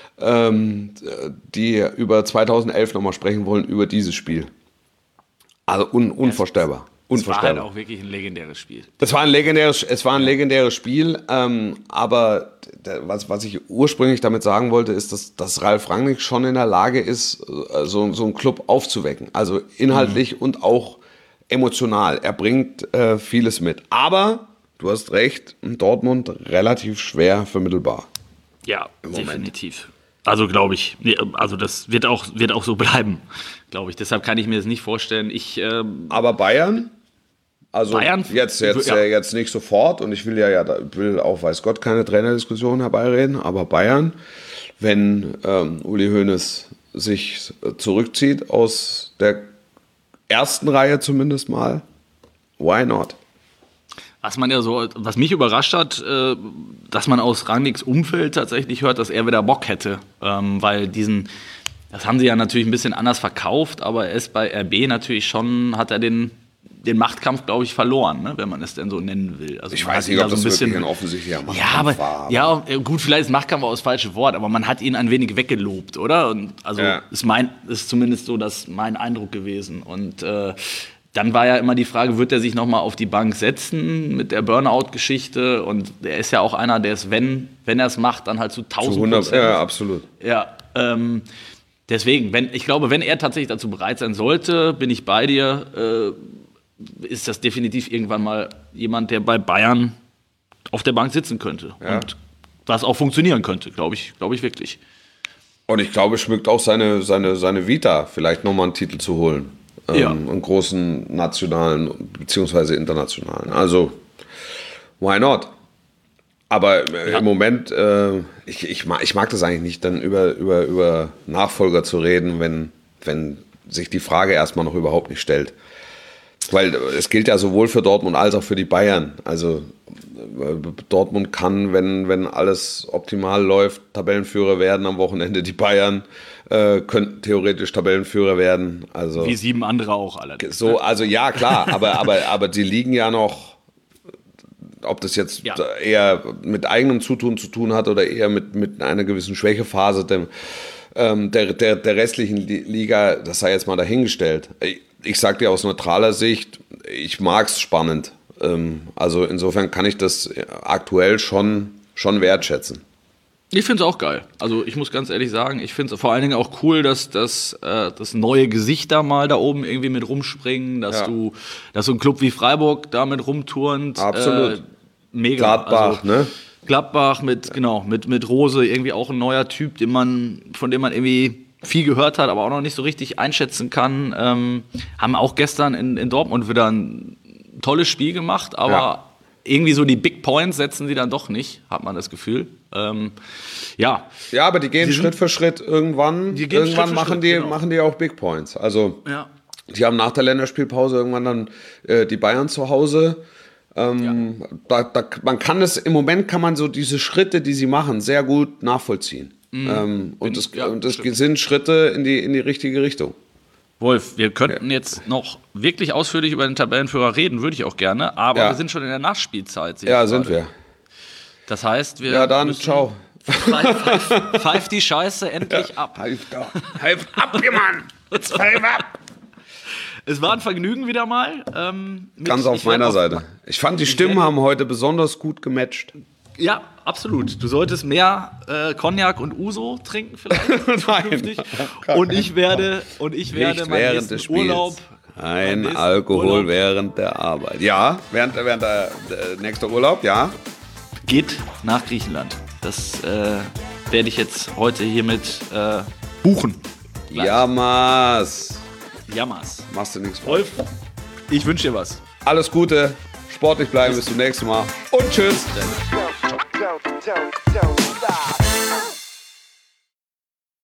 [SPEAKER 1] ähm, die über zweitausendelf nochmal sprechen wollen, über dieses Spiel. Also un, unvorstellbar.
[SPEAKER 2] Es war halt auch wirklich ein legendäres Spiel.
[SPEAKER 1] Das war ein legendäres, es war ein legendäres Spiel, ähm, aber was, was ich ursprünglich damit sagen wollte, ist, dass, dass Ralf Rangnick schon in der Lage ist, so, so einen Club aufzuwecken. Also inhaltlich mhm. und auch emotional. Er bringt äh, vieles mit. Aber, du hast recht, in Dortmund relativ schwer vermittelbar.
[SPEAKER 2] Ja, definitiv. Also glaube ich, also das wird auch, wird auch so bleiben, glaube ich. Deshalb kann ich mir das nicht vorstellen. Ich, ähm,
[SPEAKER 1] aber Bayern? Also
[SPEAKER 2] Bayern,
[SPEAKER 1] jetzt, jetzt,
[SPEAKER 2] ja.
[SPEAKER 1] äh, jetzt nicht sofort und ich will ja, ja will auch, weiß Gott, keine Trainerdiskussion herbeireden, aber Bayern, wenn ähm, Uli Hoeneß sich zurückzieht aus der ersten Reihe zumindest mal, why not?
[SPEAKER 2] Was man ja so, was mich überrascht hat, äh, dass man aus Rangnicks Umfeld tatsächlich hört, dass er wieder Bock hätte, ähm, weil diesen, das haben sie ja natürlich ein bisschen anders verkauft, aber er ist bei R B natürlich schon, hat er den den Machtkampf, glaube ich, verloren, ne? Wenn man es denn so nennen will. Also
[SPEAKER 1] Ich
[SPEAKER 2] man
[SPEAKER 1] weiß
[SPEAKER 2] hat
[SPEAKER 1] nicht,
[SPEAKER 2] ihn
[SPEAKER 1] ob
[SPEAKER 2] da
[SPEAKER 1] das
[SPEAKER 2] so ein bisschen,
[SPEAKER 1] wirklich ein offensichtlicher Machtkampf
[SPEAKER 2] ja, aber,
[SPEAKER 1] war.
[SPEAKER 2] ja, gut, vielleicht ist Machtkampf auch das falsche Wort, aber man hat ihn ein wenig weggelobt, oder? Und also
[SPEAKER 1] Ja.
[SPEAKER 2] ist, mein, ist zumindest so das mein Eindruck gewesen. Und äh, dann war ja immer die Frage, wird er sich nochmal auf die Bank setzen mit der Burnout-Geschichte? Und er ist ja auch einer, der es, wenn, wenn er es macht, dann halt zu
[SPEAKER 1] Zu
[SPEAKER 2] tausend
[SPEAKER 1] hundert,
[SPEAKER 2] Prozent.
[SPEAKER 1] ja, absolut.
[SPEAKER 2] Ja, ähm, deswegen, wenn, ich glaube, wenn er tatsächlich dazu bereit sein sollte, bin ich bei dir, äh, ist das definitiv irgendwann mal jemand, der bei Bayern auf der Bank sitzen könnte.
[SPEAKER 1] Ja.
[SPEAKER 2] Und was auch funktionieren könnte, glaube ich, glaube ich wirklich.
[SPEAKER 1] Und ich glaube, schmückt auch seine, seine, seine Vita, vielleicht nochmal einen Titel zu holen. Ähm,
[SPEAKER 2] Ja.
[SPEAKER 1] Einen großen nationalen beziehungsweise internationalen. Also, why not? Aber äh,
[SPEAKER 2] Ja.
[SPEAKER 1] im Moment, äh, ich, ich, mag, ich mag das eigentlich nicht, dann über, über, über Nachfolger zu reden, wenn, wenn sich die Frage erstmal noch überhaupt nicht stellt. Weil es gilt ja sowohl für Dortmund als auch für die Bayern. Also äh, Dortmund kann, wenn, wenn alles optimal läuft, Tabellenführer werden am Wochenende. Die Bayern äh, könnten theoretisch Tabellenführer werden. Also
[SPEAKER 2] Wie sieben andere auch allerdings.
[SPEAKER 1] so, also ja, klar, aber, aber, aber die liegen ja noch, ob das jetzt
[SPEAKER 2] Ja.
[SPEAKER 1] eher mit eigenem Zutun zu tun hat oder eher mit, mit einer gewissen Schwächephase dem, ähm, der, der, der restlichen Li- Liga, das sei jetzt mal dahingestellt. Ich, ich sag dir aus neutraler Sicht, ich mag's spannend. Ähm, also insofern kann ich das aktuell schon, schon wertschätzen.
[SPEAKER 2] Ich finde es auch geil. Also ich muss ganz ehrlich sagen, ich finde es vor allen Dingen auch cool, dass, dass, äh, dass neue Gesichter mal da oben irgendwie mit rumspringen, dass
[SPEAKER 1] Ja.
[SPEAKER 2] du, dass so ein Club wie Freiburg damit rumturnt.
[SPEAKER 1] Absolut.
[SPEAKER 2] Äh, mega.
[SPEAKER 1] Gladbach,
[SPEAKER 2] also,
[SPEAKER 1] ne?
[SPEAKER 2] Gladbach mit, genau, mit, mit Rose, irgendwie auch ein neuer Typ, den man, von dem man irgendwie viel gehört hat, aber auch noch nicht so richtig einschätzen kann. Ähm, haben auch gestern in, in Dortmund wieder ein tolles Spiel gemacht, aber
[SPEAKER 1] Ja.
[SPEAKER 2] irgendwie so die Big Points setzen sie dann doch nicht, hat man das Gefühl. Ähm, ja,
[SPEAKER 1] Ja, aber die gehen
[SPEAKER 2] Die sind-
[SPEAKER 1] Schritt für Schritt irgendwann.
[SPEAKER 2] Die gehen
[SPEAKER 1] irgendwann
[SPEAKER 2] Schritt für
[SPEAKER 1] machen,
[SPEAKER 2] Schritt,
[SPEAKER 1] die,
[SPEAKER 2] genau.
[SPEAKER 1] machen die auch Big Points. Also
[SPEAKER 2] ja.
[SPEAKER 1] die haben nach der Länderspielpause irgendwann dann äh, die Bayern zu Hause. Ähm, da, da, man kann es, im Moment kann man so diese Schritte, die sie machen, sehr gut nachvollziehen. Ähm, und es
[SPEAKER 2] ja,
[SPEAKER 1] und es
[SPEAKER 2] stimmt.
[SPEAKER 1] sind Schritte in die, in die richtige Richtung.
[SPEAKER 2] Wolf, wir könnten jetzt noch wirklich ausführlich über den Tabellenführer reden, würde ich auch gerne, aber
[SPEAKER 1] Ja.
[SPEAKER 2] wir sind schon in der Nachspielzeit. sehe
[SPEAKER 1] Ja,
[SPEAKER 2] ich
[SPEAKER 1] sind
[SPEAKER 2] gerade.
[SPEAKER 1] wir.
[SPEAKER 2] Das heißt, wir
[SPEAKER 1] Ja, dann
[SPEAKER 2] müssen-
[SPEAKER 1] ciao.
[SPEAKER 2] Pfeif, pfeif, pfeif die Scheiße endlich ab.
[SPEAKER 1] Half da. Half ab, Mann! Jetzt half ab!
[SPEAKER 2] Es war ein Vergnügen wieder mal. Ähm, mit-
[SPEAKER 1] Ganz auf
[SPEAKER 2] ich werd
[SPEAKER 1] meiner
[SPEAKER 2] auch-
[SPEAKER 1] Seite. Ich fand, die Stimmen
[SPEAKER 2] werde-
[SPEAKER 1] haben heute besonders gut gematcht.
[SPEAKER 2] Ja, absolut. Du solltest mehr äh, Cognac und Uso trinken vielleicht.
[SPEAKER 1] Nein.
[SPEAKER 2] zukünftig. Und ich werde, und ich werde
[SPEAKER 1] Nicht
[SPEAKER 2] meinen
[SPEAKER 1] während
[SPEAKER 2] nächsten
[SPEAKER 1] des Spiels.
[SPEAKER 2] Urlaub.
[SPEAKER 1] Ein
[SPEAKER 2] meinen nächsten
[SPEAKER 1] Alkohol
[SPEAKER 2] Urlaub
[SPEAKER 1] während der Arbeit. Ja, während, während der, der nächste Urlaub, ja.
[SPEAKER 2] Geht nach Griechenland. Das äh, werde ich jetzt heute hiermit äh, buchen. Gleich.
[SPEAKER 1] Jamas.
[SPEAKER 2] Jammers.
[SPEAKER 1] Machst du nichts.
[SPEAKER 2] Wolf, ich wünsche dir was.
[SPEAKER 1] Alles Gute, sportlich bleiben, bis zum nächsten Mal und tschüss.
[SPEAKER 4] Don't, don't, don't, don't stop.